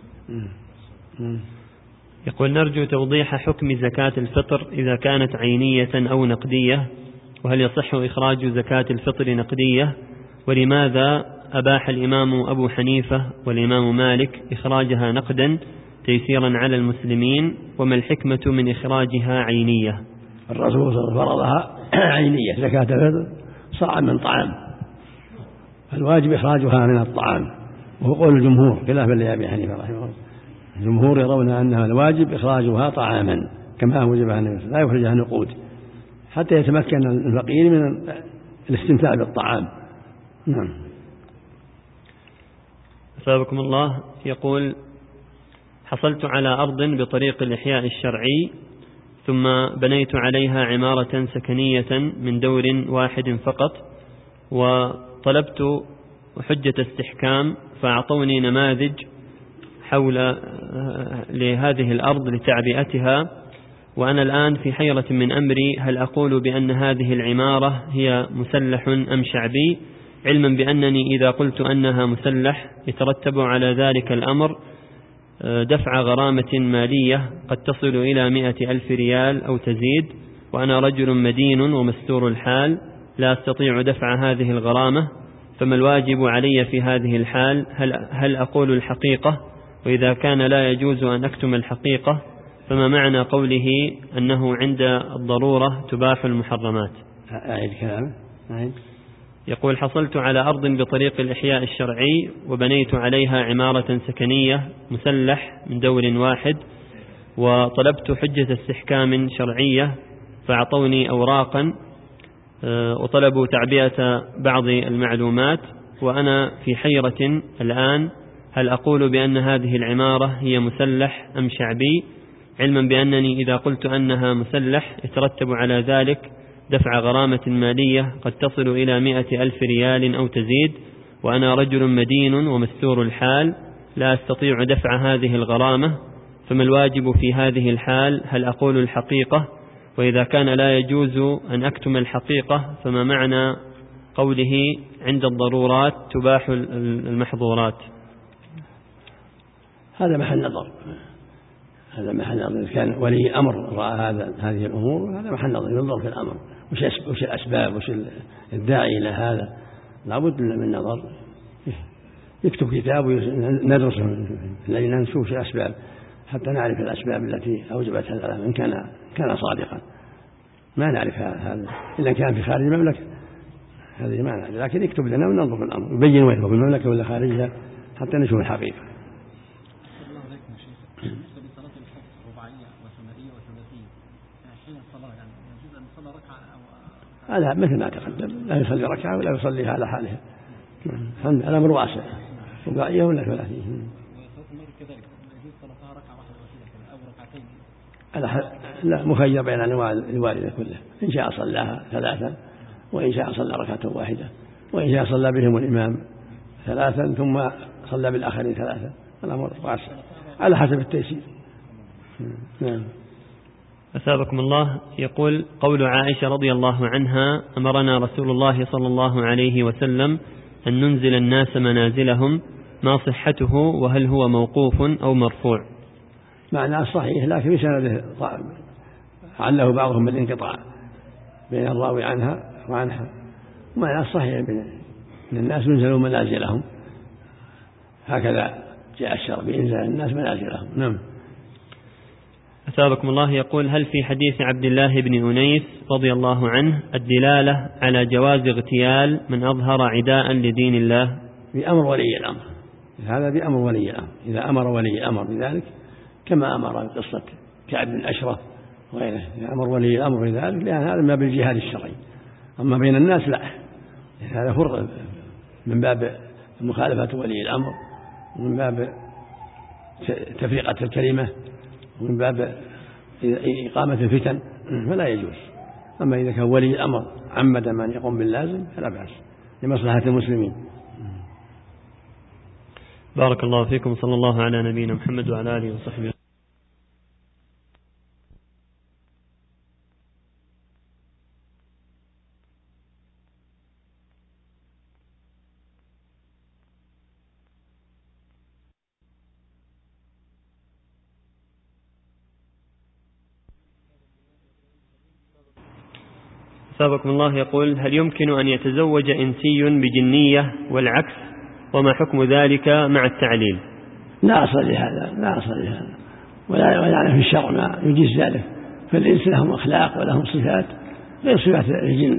يقول: نرجو توضيح حكم زكاة الفطر إذا كانت عينية أو نقدية، وهل يصح إخراج زكاة الفطر نقدية، ولماذا أباح الإمام أبو حنيفة والإمام مالك إخراجها نقدا تيسيرا على المسلمين، وما الحكمة من إخراجها عينية؟ الرسول فرضها عينية زكاة الفطر صاع من طعام، الواجب إخراجها من الطعام، وهو قول الجمهور خلافا لأبي حنيفة رحمه الله. الجمهور يرون أنها الواجب إخراجها طعاما كما وجب على النبي، لا يخرجها نقود حتى يتمكن الفقير من الاستمتاع بالطعام. نعم. أثابكم الله. يقول: حصلت على أرض بطريق الإحياء الشرعي ثم بنيت عليها عمارة سكنية من دور واحد فقط، وطلبت حجة استحكام فأعطوني نماذج حول لهذه الأرض لتعبئتها، وأنا الآن في حيرة من أمري، هل أقول بأن هذه العمارة هي مسلح أم شعبي، علما بأنني إذا قلت أنها مسلح يترتب على ذلك الأمر دفع غرامة مالية قد تصل إلى مئة ألف ريال أو تزيد، وأنا رجل مدين ومستور الحال لا أستطيع دفع هذه الغرامة، فما الواجب علي في هذه الحال؟ هل, هل أقول الحقيقة؟ وإذا كان لا يجوز أن أكتم الحقيقة فما معنى قوله أنه عند الضرورة تباح المحرمات؟ أعيد كلامه. أعيد. يقول: حصلت على أرض بطريق الإحياء الشرعي وبنيت عليها عمارة سكنية مسلح من دور واحد، وطلبت حجة استحكام شرعية فأعطوني أوراقا وطلبوا تعبئة بعض المعلومات، وأنا في حيرة الآن، هل أقول بأن هذه العمارة هي مسلح أم شعبي، علما بأنني إذا قلت أنها مسلح يترتب على ذلك دفع غرامة مالية قد تصل إلى مئة ألف ريال أو تزيد، وأنا رجل مدين ومستور الحال لا أستطيع دفع هذه الغرامة، فما الواجب في هذه الحال؟ هل أقول الحقيقة؟ وإذا كان لا يجوز أن أكتم الحقيقة فما معنى قوله عند الضرورات تباح المحظورات؟ هذا محل نظر، هذا محل نظر. إذا كان ولي أمر رأى هذا هذه الأمور هذا محل نظر، ينظر في الأمر وش الأسباب وش الداعي إلى هذا، لابد من النظر. يكتب كتاب وندرسه لأننا نشوف الأسباب حتى نعرف الأسباب التي أوجبت هذا، إن كان كان صادقا ما نعرف هذا، إلا كان في خارج المملكة هذه ما نعرف، لكن يكتب لنا وننظر في الأمر يبين وين هو في المملكة ولا خارجها حتى نشوف الحقيقة. هذا مثل ما تقدم، لا يصلي ركعة ولا يصليها على حالها. الأمر واسع، رباعية ولا ثلاثية. لا مخير بين أنواع الواردة كلها، إن شاء صلاها ثلاثا وإن شاء صلى ركعة واحدة وإن شاء صلى بهم الإمام ثلاثا ثم صلى بالآخرين ثلاثا، الأمر واسع على حسب التيسير. نعم. أثابكم الله. يقول: قول عائشة رضي الله عنها: أمرنا رسول الله صلى الله عليه وسلم أن ننزل الناس منازلهم، ما صحته وهل هو موقوف أو مرفوع؟ معناه صحيح لكن بسنده عله بعضهم بالانقطاع بين الراوي عنها وعنها، معناه صحيح من الناس ينزلوا منازلهم، هكذا جاء الشرع بإنزال الناس منازلهم. نعم. أثابكم الله. يقول: هل في حديث عبد الله بن أنيس رضي الله عنه الدلالة على جواز اغتيال من أظهر عداء لدين الله؟ بأمر ولي الأمر، هذا بأمر ولي الأمر، إذا أمر ولي الأمر بذلك كما أمر بقصة كعب بن أشرف وغيره، إذا أمر ولي الأمر بذلك لأن هذا ما بالجهاد الشرعي. أما بين الناس لا، هذا فرق من باب مخالفة ولي الأمر ومن باب تفرقة الكلمة ومن باب إقامة الفتن فلا يجوز. أما إذا كان ولي الأمر عمد من يقوم باللازم فلا بأس لمصلحة المسلمين. بارك الله فيكم، صلى الله على نبينا محمد وعلى آله وصحبه. سابقكم الله. يقول: هل يمكن أن يتزوج إنسي بجنية والعكس، وما حكم ذلك مع التعليل؟ لا أصل لهذا، لا أصل لهذا، ولا ولا في الشرع ما يجيز ذلك، فالإنس لهم أخلاق ولهم صفات غير صفات الجن،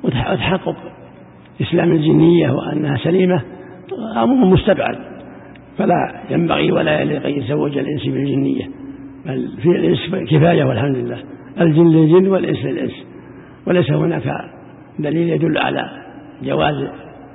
وتحقق إسلام الجنية وأنها سليمة أمر مستبعد، فلا ينبغي ولا يليق أن يتزوج الإنس بالجنية، بل في الإنس كفاية والحمد لله، الجن للجن والإنس للإنس، وليس هناك دليل يدل على جواز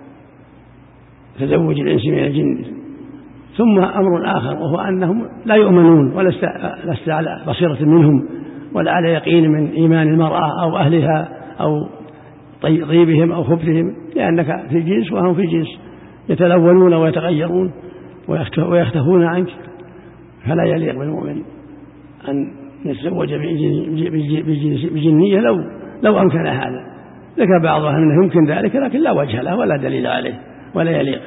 تزوج الإنس من الجن. ثم أمر آخر وهو أنهم لا يؤمنون ولست على بصيرة منهم ولا على يقين من إيمان المرأة أو أهلها أو طيبهم أو خبثهم، لأنك في جنس وهم في جنس، يتلونون ويتغيرون ويختفون عنك، فلا يليق بالمؤمن أن يتزوج بجنية لو لو أمكن هذا. ذكر بعضها أنه يمكن ذلك لكن لا وجه له ولا دليل عليه ولا يليق.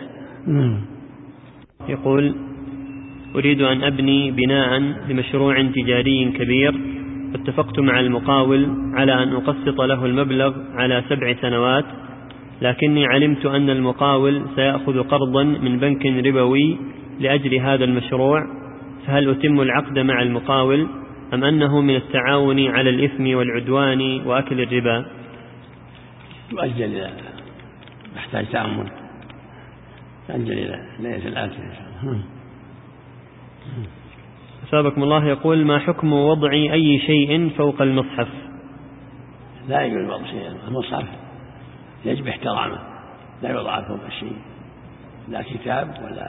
يقول: أريد أن أبني بناء لمشروع تجاري كبير، اتفقت مع المقاول على أن أقسط له المبلغ على سبع سنوات، لكني علمت أن المقاول سيأخذ قرضا من بنك ربوي لأجل هذا المشروع، فهل أتم العقد مع المقاول أم أنه من التعاون على الإثم والعدوان وأكل الربا؟ تؤجل إلى محتاج تأمل، تؤجل إلى ليلة الآتية إن شاء الله. أثابكم الله. يقول: ما حكم وضع أي شيء فوق المصحف؟ لا يجوز وضع شيء، المصحف يجب احترامه، لا يوضع فوق الشيء، لا كتاب ولا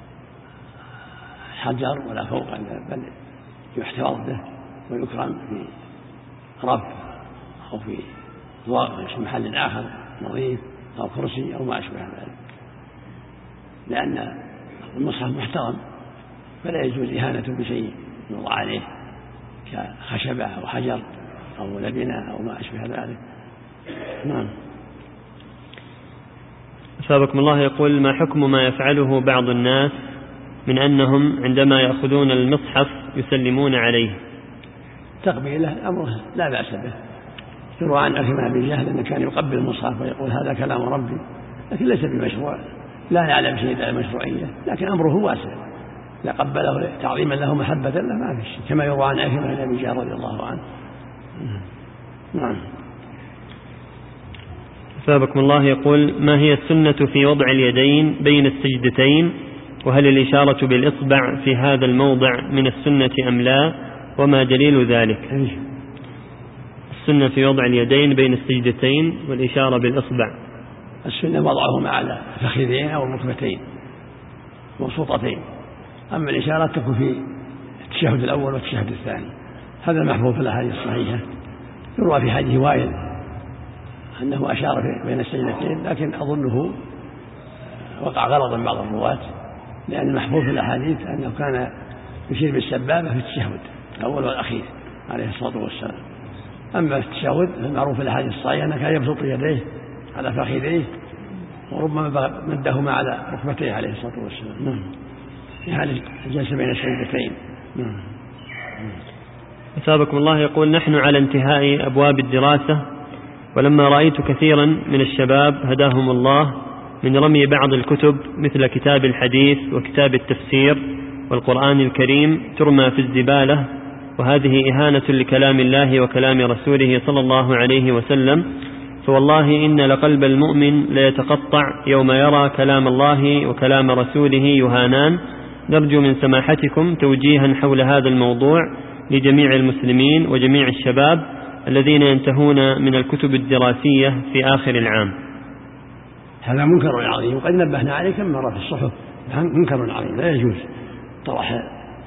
حجر ولا فوق، بل يحتفظ به ويكرم في رف أو في محل آخر نظيف أو كرسي أو ما أشبه ذلك، لأن المصحف محترم فلا يجوز إهانته بشيء يوضع عليه كخشبة أو حجر أو لبنة أو ما أشبه ذلك. نعم. أثابكم الله. يقول: ما حكم ما يفعله بعض الناس من أنهم عندما يأخذون المصحف يسلمون عليه؟ تقبيله أمره لا بأس به، يروى عن أخي بن جهل أنه كان يقبل المصحف ويقول هذا كلام ربي، لكن ليس بمشروع، لا يعلم شيء عن المشروعية، لكن أمره واسع، لا قبله تعظيما له محبة له ما في شيء، كما يروى عن أخي بن جهل رضي الله عنه. نعم. أثابكم الله. يقول: ما هي السنة في وضع اليدين بين السجدتين، وهل الإشارة بالإصبع في هذا الموضع من السنة أم لا، وما دليل ذلك؟ السنة في وضع اليدين بين السجدتين والإشارة بالإصبع. السنة وضعهما على الفخذين أو الركبتين مبسوطتين، أما الإشارة تكون في التشهد الأول والتشهد الثاني، هذا المحفوظ في الأحاديث الصحيحة. يروى في حديث وائل أنه أشار بين السجدتين، لكن أظنه وقع غلطا بعض الرواة، لأن المحفوظ في الأحاديث أنه كان يشير بالسبابة في التشهد الأول والأخير عليه الصلاة والسلام. أما التشهد المعروف في الأحاديث الصحيحة أنه كان يبسط يديه على فخذيه وربما مدهما على ركبتيه عليه الصلاة والسلام. نعم. في حال الجلسة بين السجدتين. نعم. أثابكم الله. يقول: نحن على انتهاء أبواب الدراسة، ولما رأيت كثيرا من الشباب هداهم الله من رمي بعض الكتب مثل كتاب الحديث وكتاب التفسير والقرآن الكريم ترمى في الزبالة، وهذه إهانة لكلام الله وكلام رسوله صلى الله عليه وسلم، فوالله إن لقلب المؤمن ليتقطع يوم يرى كلام الله وكلام رسوله يهانان. نرجو من سماحتكم توجيها حول هذا الموضوع لجميع المسلمين وجميع الشباب الذين ينتهون من الكتب الدراسية في آخر العام. هذا منكر عظيم، وقد نبهنا عليه كم مرة في الصحف، منكر عظيم، لا يجوز طرح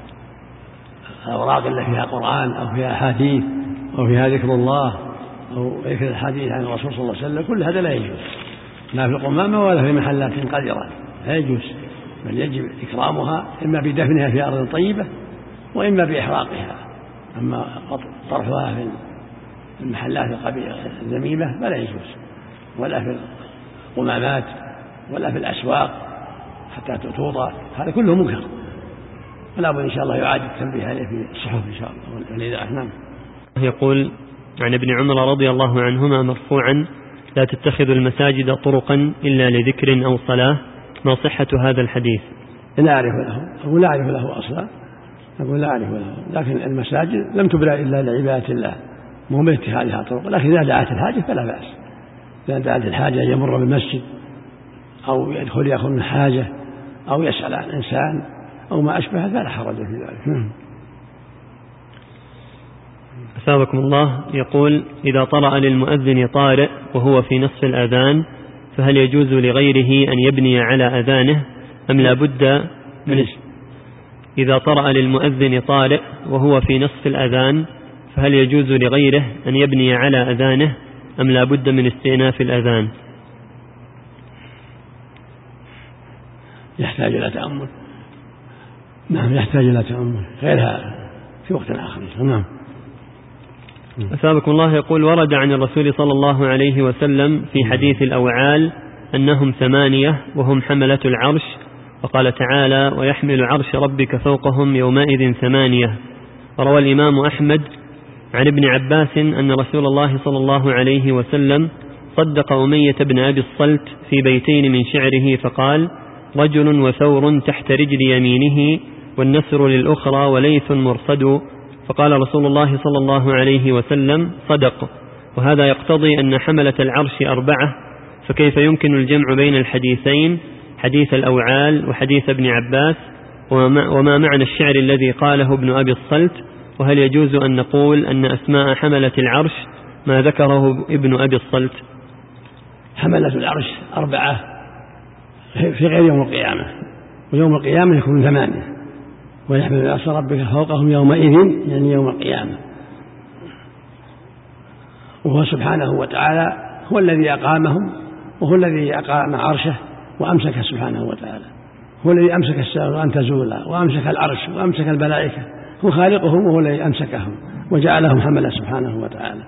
الأوراق اللي فيها قرآن أو فيها حديث أو فيها ذكر الله أو ذكر الحديث عن الرسول صلى الله عليه وسلم، كل هذا لا يجوز، لا في القمامة ولا في محلات قذرة، لا يجوز، بل يجب إكرامها إما بدفنها في أرض طيبة وإما بإحراقها. أما طرحها في المحلات الذميمة فلا يجوز، ولا في القمامات ولا في الأسواق حتى توضع، هذا كله منكر، فلا بد إن شاء الله يعاد التنبيه عليه في الصحف إن شاء الله والإذاعة. نعم. يقول عن ابن عمر رضي الله عنهما مرفوعا: لا تتخذوا المساجد طرقا إلا لذكر أو صلاة. ما صحة هذا الحديث؟ لا أعرف له، أقول لا أعرف له أصلا، أقول لا أعرف له، لكن المساجد لم تبنى إلا لعبادة الله، مو من اتخاذها طرق، لكن إذا دعت الحاجة فلا بأس، إذا دعت الحاجة يمر بالمسجد أو يدخل يأخذ من حاجة أو يسأل عن إنسان أو ما أشبه فلا حرج في ذلك. أثابكم الله. يقول: إذا طرأ للمؤذن طارئ وهو في نصف الأذان فهل يجوز لغيره أن يبني على أذانه أم لا بد من إذا طرأ للمؤذن طارئ وهو في نصف الأذان فهل يجوز لغيره أن يبني على أذانه أم لا بد من استئناف الأذان؟ يحتاج إلى تأمل. نعم يحتاج إلى تأمل غيرها في وقت آخر. نعم. أثابكم الله. يقول: ورد عن الرسول صلى الله عليه وسلم في حديث الأوعال أنهم ثمانية وهم حملة العرش، وقال تعالى: ويحمل عرش ربك فوقهم يومئذ ثمانية. وروى الإمام أحمد عن ابن عباس أن رسول الله صلى الله عليه وسلم صدق أمية بن أبي الصلت في بيتين من شعره فقال: رجل وثور تحت رجل يمينه والنسر للأخرى وليث مرصد. فقال رسول الله صلى الله عليه وسلم: صدق. وهذا يقتضي أن حملة العرش أربعة، فكيف يمكن الجمع بين الحديثين، حديث الأوعال وحديث ابن عباس؟ وما معنى الشعر الذي قاله ابن أبي الصلت؟ وهل يجوز أن نقول أن أسماء حملة العرش ما ذكره ابن أبي الصلت؟ حملة العرش أربعة في غير يوم القيامة، ويوم القيامة يكون ثمانية. ويحمل عرش ربك فوقهم يومئذ يعني يوم القيامة. وهو سبحانه وتعالى هو الذي أقامهم، وهو الذي أقام عرشه وأمسك سبحانه وتعالى، هو الذي أمسك السماء أن تزولا وأمسك العرش وأمسك الملائكة، هو خالقهم وهو الذي أمسكهم وجعلهم حملا سبحانه وتعالى.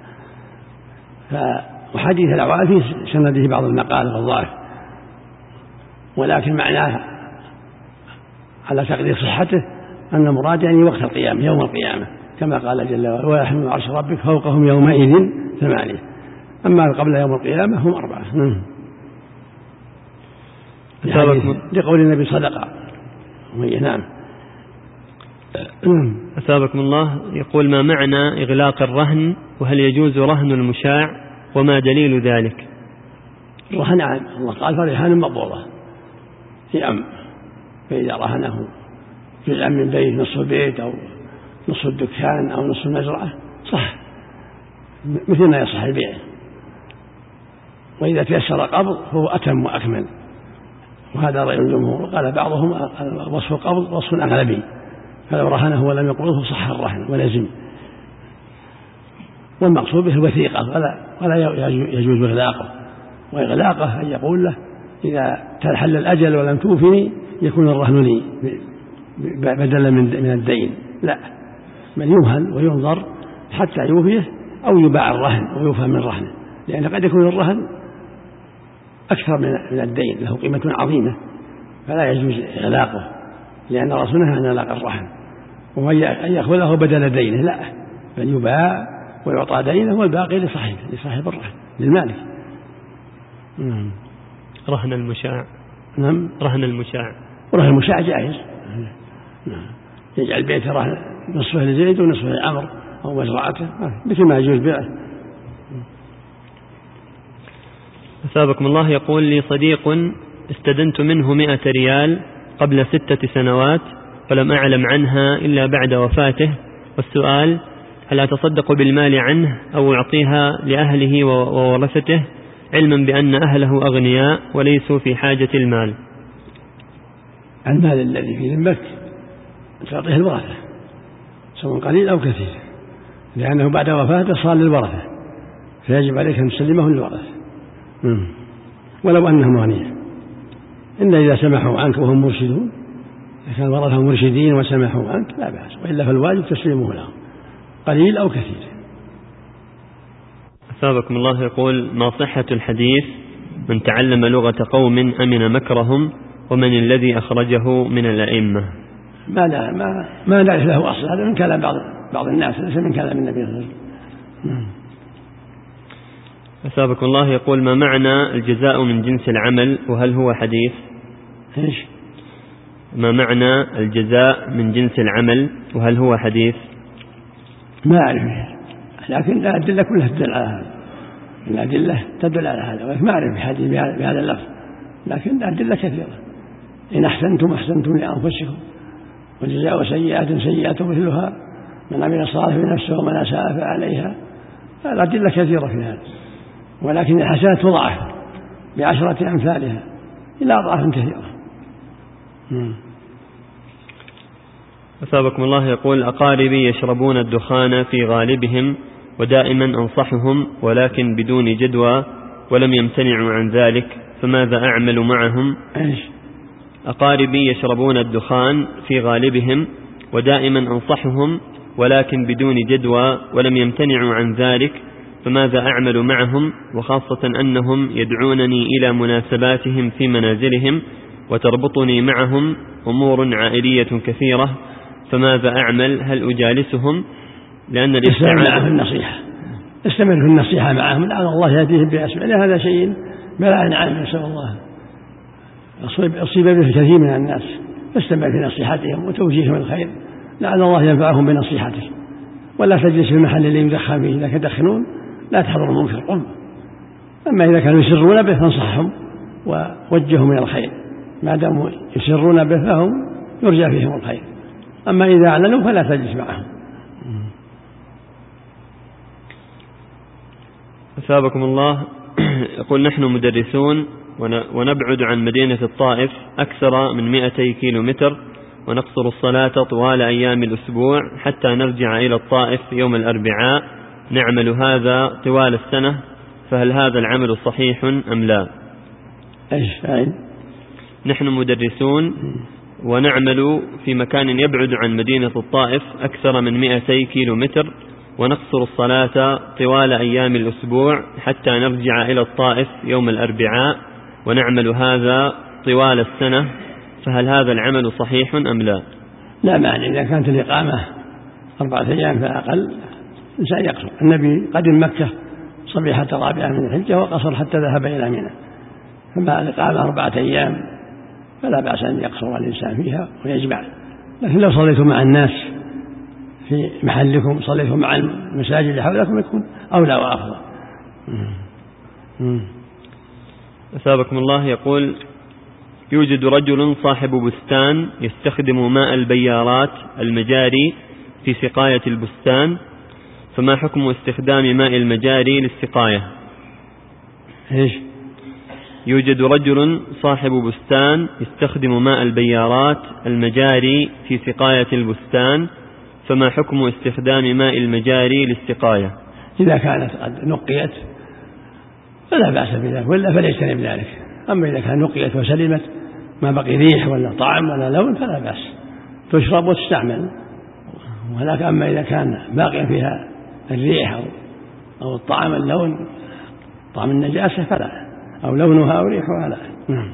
وحديث الأوعال في سنده بعض المقال والضعف، ولكن معناه على تقدير صحته أن المراد يعني وقت القيامة يوم القيامة، كما قال جل وعلا: ويحمل عرش ربك فوقهم يومئذ ثمانية. أما قبل يوم القيامة هم أربعة. لقول النبي صدق. نعم. أثابكم الله. يقول: ما معنى إغلاق الرهن، وهل يجوز رهن المشاع، وما دليل ذلك؟ الرهن عام، الله قال: فرهان مقبوضة في أم، فإذا رهنه جزءا من بيت، نصف البيت أو نصف الدكان أو نصف المزرعة صح، مثل ما يصح البيع. وإذا تيسر قبض فهو أتم وأكمل، وهذا رأي الجمهور. قال بعضهم وصف القبض وصف أغلبي، فلو رهنه ولم يقبضه صح الرهن ولزم. والمقصود به الوثيقة، ولا, ولا يجوز إغلاقه. وإغلاقه أن يقول له: إذا تحل الأجل ولم توفني يكون الرهن لي بدلا من الدين. لا، بل يمهل وينظر حتى يوفيه، أو يباع الرهن ويوفى من رهنه، لأن قد يكون الرهن أكثر من الدين، له قيمة عظيمة، فلا يجوز إغلاقه، لأن رسولنا أن يغلق الرهن وأن يأخذه بدل دينه، لا، بل يباع ويعطى دينه والباقي لصاحبه لصاحب الرهن للمالك. رهن المشاع. نعم. رهن المشاع. ورهن المشاع جائز. نعم. يجعل بيته رهن نصفه لزيد ونصفه لعمر أو مزرعته، مثل ما يجوز بيعه. أثابكم الله. يقول لي صديق: استدنت منه مئة ريال قبل ستة سنوات فلم أعلم عنها إلا بعد وفاته، والسؤال: هل أتصدق بالمال عنه أو أعطيها لأهله وورثته، علما بأن أهله أغنياء وليسوا في حاجة المال؟ المال الذي في ذمك تعطيه الورثة سواء قليل أو كثير، لأنه بعد وفاته صار للورثة، فيجب عليك أن تسلمه للورثة ولو أنهم أغنياء، إلا إذا سمحوا عنك وهم مرشدون. إذا كان ورثهم مرشدين وسمحوا عنك لا بأس، وإلا فالواجب تسليمه لهم قليل أو كثير. أثابكم الله. يقول: ما صحة الحديث: من تعلم لغة قوم أمن مكرهم، ومن الذي أخرجه من الأئمة؟ ما لا ما ما نعرف له أصل، هذا من كلام بعض بعض الناس، ليس من كلام النبي صلى الله عليه وسلم. أثابكم الله. يقول: ما معنى الجزاء من جنس العمل، وهل هو حديث؟ إيش؟ ما معنى الجزاء من جنس العمل، وهل هو حديث؟ ما أعرف، لكن الأدلة كلها تدل على هذا، الأدلة تدل على هذا، ولكن ما أعرف بحديث بهذا اللفظ، لكن الأدلة كثيرة. إن أحسنتم أحسنتم لأنفسكم وجزاء سيئة سيئة مثلها من عمل صالحا لنفسه ومن أساء فعليها. الأدلة كثيرة في هذا، ولكن الحسنات تضاعف بعشرة أمثالها إلى أضعاف كثيرة. أثابكم الله. يقول: أقاربي يشربون الدخان في غالبهم ودائما أنصحهم ولكن بدون جدوى ولم يمتنعوا عن ذلك، فماذا أعمل معهم؟ إيش؟ أقاربي يشربون الدخان في غالبهم ودائما أنصحهم ولكن بدون جدوى ولم يمتنعوا عن ذلك، فماذا أعمل معهم؟ وخاصة أنهم يدعونني إلى مناسباتهم في منازلهم وتربطني معهم أمور عائلية كثيرة، فماذا أعمل؟ هل أجالسهم؟ لأن الاستعانة في النصيحة، استمر في النصيحة معهم لعل الله يهديهم بأسماء. هذا شيء بلاء عام نسأل الله أصيب به كثير من الناس، فاستمر في نصيحتهم وتوجيههم الخير لعل الله ينفعهم بنصيحته. ولا تجلس في المحل اللي يدخن فيه، إذا يدخنون لا تحضر المنكر قم. أما إذا كانوا يسرون به فانصحهم ووجههم إلى الخير، ما داموا يسرون به فهم يرجى فيهم الخير. أما إذا أعلنوا فلا تجلس معهم. أثابكم الله. يقول: نحن مدرسون ونبعد عن مدينة الطائف أكثر من مئتي كيلو متر، ونقصر الصلاة طوال أيام الأسبوع حتى نرجع إلى الطائف يوم الأربعاء، نعمل هذا طوال السنة، فهل هذا العمل صحيح أم لا؟ إيش فاعل؟ نحن مدرسون ونعمل في مكان يبعد عن مدينة الطائف أكثر من مئتي كيلو متر، ونقصر الصلاة طوال أيام الأسبوع حتى نرجع إلى الطائف يوم الأربعاء، ونعمل هذا طوال السنة، فهل هذا العمل صحيح أم لا؟ لا معنى، إذا كانت الإقامة أربعة أيام فأقل الإنسان يقصر. النبي قدم مكة صبيحة رابعة من الحجة وقصر حتى ذهب إلى منى، فما الإقامة أربعة أيام فلا بأس أن يقصر الإنسان فيها ويجمع. لكن لو صليتم مع الناس في محلكم، صليتم مع المساجد اللي حولكم، يكون أولى وأفضل. أثابكم الله. يقول: يوجد رجل صاحب بستان يستخدم ماء البيارات المجاري في سقاية البستان، فما حكم استخدام ماء المجاري للسقاية؟ إيش؟ يوجد رجل صاحب بستان يستخدم ماء البيارات المجاري في سقاية البستان، فما حكم استخدام ماء المجاري للسقاية؟ إذا كانت قد نقيت فلا بأس بذلك، ولا فليجتنب ذلك. أما إذا كانت نقيت وسلمت ما بقي ريح ولا طعم ولا لون فلا بأس، تشرب وتستعمل. ولكن أما إذا كان باقي فيها الريح أو الطعم اللون طعم النجاسة فلا، أو لونها أو ريحها لا.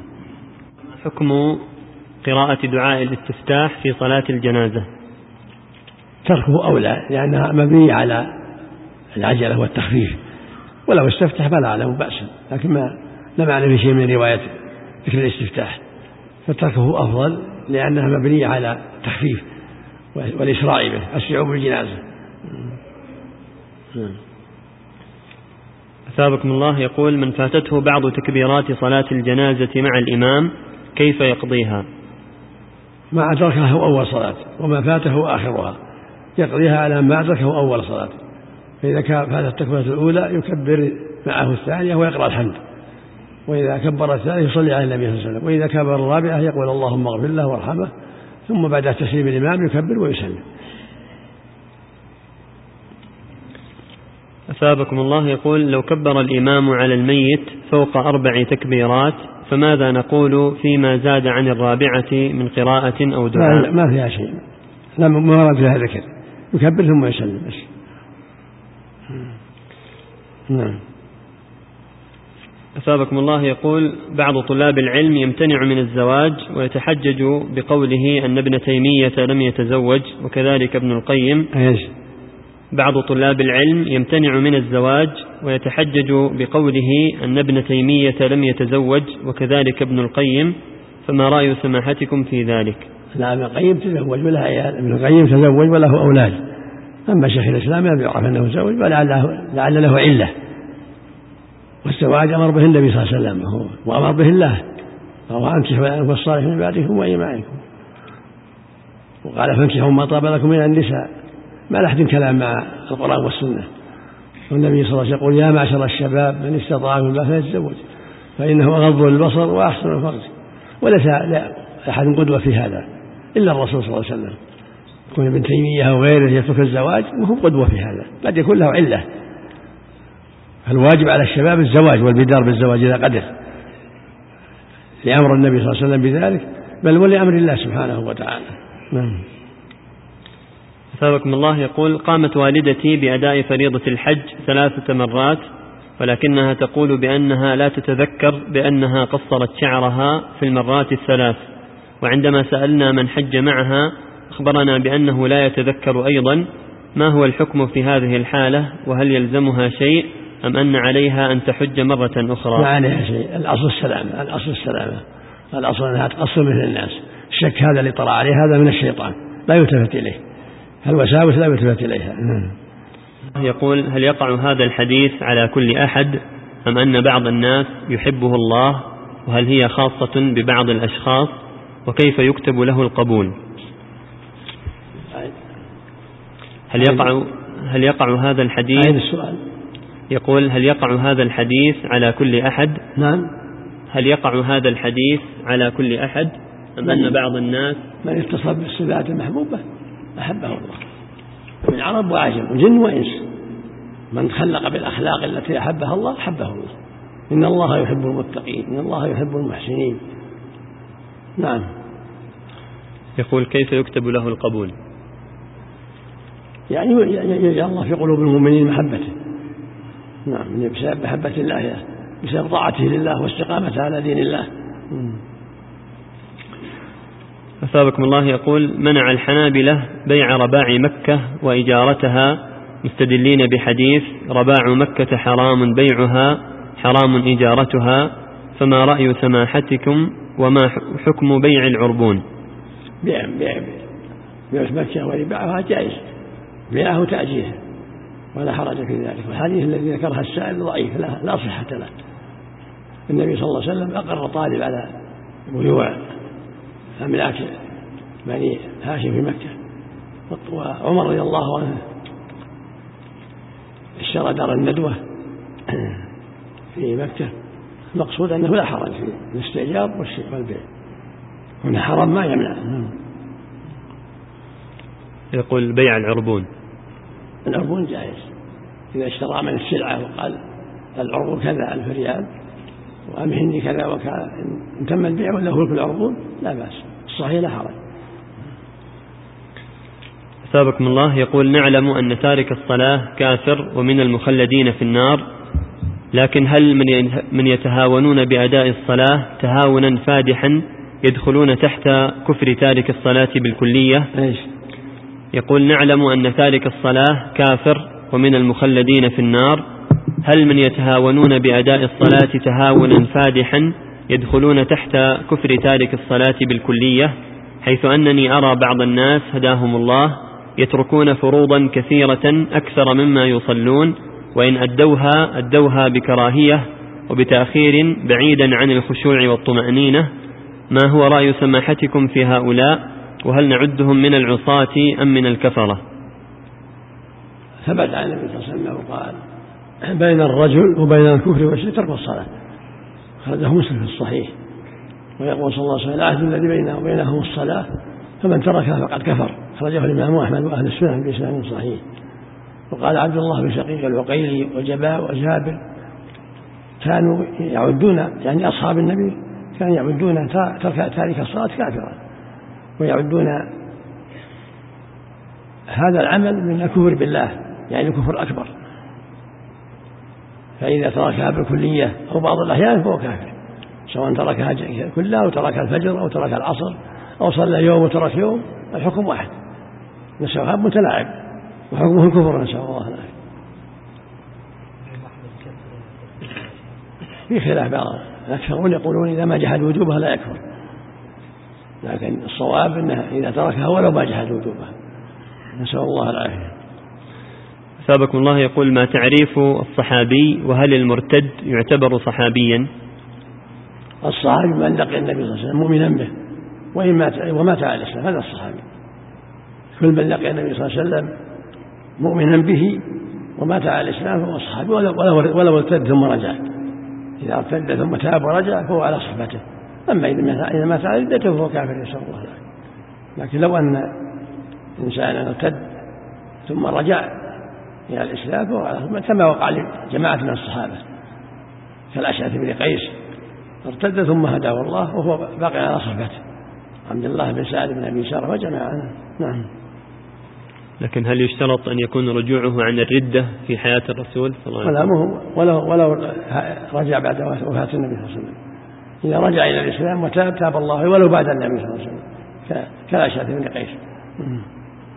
حكم قراءة دعاء الاستفتاح في صلاة الجنازة؟ تركه أولى، لأنها مبنية على العجلة والتخفيف، ولو استفتح فلا له بأس، لكن ما لم أعلم في شيء من رواية ذكر الاستفتاح، فتركه أفضل لأنها مبنية على التخفيف والإسراع به، أسرعوا بالجنازة. أثابكم الله. يقول: من فاتته بعض تكبيرات صلاة الجنازة مع الإمام كيف يقضيها؟ ما أدركه أول صلاة وما فاته آخرها يقضيها على ما أدركه أول صلاة. فإذا فاتت التكبيرة الأولى يكبر معه الثانية ويقرأ الحمد، وإذا كبر الثالث يصلي على النبي صلى الله عليه وسلم، وإذا كبر الرابعة يقول اللهم اغفر له وارحمه، ثم بعد تسليم الإمام يكبر ويسلم. أثابكم الله. يقول: لو كبر الإمام على الميت فوق أربع تكبيرات فماذا نقول فيما زاد عن الرابعة من قراءة أو دعاء؟ ما فيها شيء، لا مراد فيها ذكر، يكبر ثم يسلم بس. نعم. أثابكم الله. يقول: بعض طلاب العلم يمتنع من الزواج ويتحجج بقوله أن ابن تيمية لم يتزوج وكذلك ابن القيم. أيش؟ بعض طلاب العلم يمتنع من الزواج ويتحجج بقوله أن ابن تيمية لم يتزوج وكذلك ابن القيم، فما رأي سماحتكم في ذلك؟ لا، ابن القيم تزوج ولا عيال، ابن القيم تزوج وله أولاد، أما شيخ الإسلام لم يعرف أنه تزوج ولعل له علة، والزواج أمر به النبي صلى الله عليه وسلم وأمر به الله، وأنكحوا الصالحين من بعدكم وإيمانكم. وقال فانكحوا ما طاب لكم من النساء، ما لحد كلام مع القرآن والسنة. والنبي صلى الله عليه وسلم يقول يا معشر الشباب من استطاع منكم الباءة فليتزوج فإنه أغض للبصر وأحسن الفرج. وليس أحد قدوة في هذا إلا الرسول صلى الله عليه وسلم. يكون ابن تيمية وغيره يترك الزواج وهو قدوة في هذا، قد يكون له علة. الواجب على الشباب الزواج والبدار بالزواج إذا قدر، لأمر النبي صلى الله عليه وسلم بذلك، بل ولأمر الله سبحانه وتعالى. نعم. أثابكم الله. يقول قامت والدتي بأداء فريضة الحج ثلاثة مرات، ولكنها تقول بأنها لا تتذكر بأنها قصرت شعرها في المرات الثلاث، وعندما سألنا من حج معها أخبرنا بأنه لا يتذكر أيضا. ما هو الحكم في هذه الحالة؟ وهل يلزمها شيء أم أن عليها أن تحج مرة أخرى؟ ما عليها شيء، الأصل السلامة، الأصل السلامة، الأصل أنها تقصر مثل الناس. الشك هذا اللي طلع عليه هذا من الشيطان لا يلتفت إليه، الوساوس لا يلتفت إليها. يقول هل يقع هذا الحديث على كل أحد أم أن بعض الناس يحبه الله، وهل هي خاصة ببعض الأشخاص، وكيف يكتب له القبول؟ هل يقع هل يقع هذا الحديث يقول هل يقع هذا الحديث على كل أحد؟ نعم. هل يقع هذا الحديث على كل أحد أم أن بعض الناس من اتصف بالصفات المحبوبة أحبه الله من عرب وعجم وجن وإنس، من تخلق بالأخلاق التي أحبها الله أحبه الله. إن الله يحب المتقين، إن الله يحب المحسنين. نعم. يقول كيف يكتب له القبول؟ يعني يجعل الله في قلوب المؤمنين محبته. نعم، بسبب محبة الله، بسبب طاعته لله واستقامته على دين الله. أثابكم الله. يقول منع الحنابلة بيع رباع مكة وإجارتها مستدلين بحديث رباع مكة حرام بيعها حرام إجارتها، فما رأي سماحتكم وما حكم بيع العربون؟ بيع بيع بيع مكة ورباعها جائز، بيعه تأجيله ولا حرج في ذلك. والحديث الذي ذكرها السائل ضعيف لا, لا صحة له. النبي صلى الله عليه وسلم أقر طالب على بيوع أملاك بني هاشم في مكة، وعمر رضي الله عنه اشترى دار الندوة في مكة. المقصود أنه لا حرج في الاستئجار والبيع، هنا حرام ما يمنع. يقول بيع العربون، العربون جائز إذا اشترى من السلعة وقال العربون كذا ألف ريال وأمهني كذا وكذا، إن تم البيع ولا هو العربون لا بأس، الصحيح لا حرج. أثابكم الله. يقول نعلم أن تارك الصلاة كافر ومن المخلدين في النار، لكن هل من يتهاونون بأداء الصلاة تهاونا فادحا يدخلون تحت كفر تارك الصلاة بالكلية؟ إيش؟ يقول نعلم أن تارك الصلاة كافر ومن المخلدين في النار، هل من يتهاونون بأداء الصلاة تهاونا فادحا يدخلون تحت كفر تارك الصلاة بالكلية، حيث أنني أرى بعض الناس هداهم الله يتركون فروضا كثيرة أكثر مما يصلون، وإن أدوها أدوها بكراهية وبتأخير بعيدا عن الخشوع والطمأنينة. ما هو رأي سماحتكم في هؤلاء، وهل نعدهم من العصاة أم من الكفرة؟ ثبت عن النبي صلى الله عليه وسلم وقال بين الرجل وبين الكفر والشرك ترك الصلاة، خرجه مسلم في الصحيح. ويقول صلى الله عليه وسلم العهد الذي بينه وبينهم الصلاة فمن تركها فقد كفر، خرجه الإمام أحمد وأهل السنن بإسناد صحيح. وقال عبد الله بن شقيق العقيلي وجباء وجابر كانوا يعدون، يعني أصحاب النبي كانوا يعدون ترك تارك الصلاة كافرا، ويعدون هذا العمل من الكفر بالله، يعني الكفر أكبر. فإذا تركها بالكلية أو بعض الأحيان فهو كافر، سواء تركها كلها أو ترك الفجر أو ترك العصر أو صلى يوم وترك يوم، الحكم واحد، نسأل متلاعب وحكمه الكفر، نسأل الله العافية. في خلاف بعض الأكثرون يقولون إذا ما جحد وجوبها لا يكفر، لكن الصواب أنه إذا تركها ولو ما جحد وجوبها، نسأل الله العافية. أثابكم الله. يقول ما تعريف الصحابي، وهل المرتد يعتبر صحابيا؟ الصحابي من لقي النبي صلى الله عليه وسلم مؤمنا به وإن مات ومات على الإسلام، هذا الصحابي. كل من لقي النبي صلى الله عليه وسلم مؤمنا به ومات على الإسلام فهو صحابي ولو ارتد ثم رجع. إذا ارتد ثم تاب ورجع فهو على صحبته. أما إذا مات على ردته فهو كافر يسأل الله عنه. لكن لو أن إنسانا ارتد ثم رجع إلى الإسلام فهو على صحبته، كما وقع لجماعة من الصحابة كالأشعث بن قيس ارتد ثم هداه الله وهو باقي على صحبته، عبد الله بن سعد بن أبي سارة وجماعة. نعم. لكن هل يشترط أن يكون رجوعه عن الردة في حياة الرسول صلى الله عليه وسلم؟ ولو, ولو رجع بعد وفاة النبي صلى الله عليه وسلم، إذا رجع إلى الإسلام وتاب تاب الله ولو بعد النبي صلى الله عليه وسلم كالأشعث بن قيس.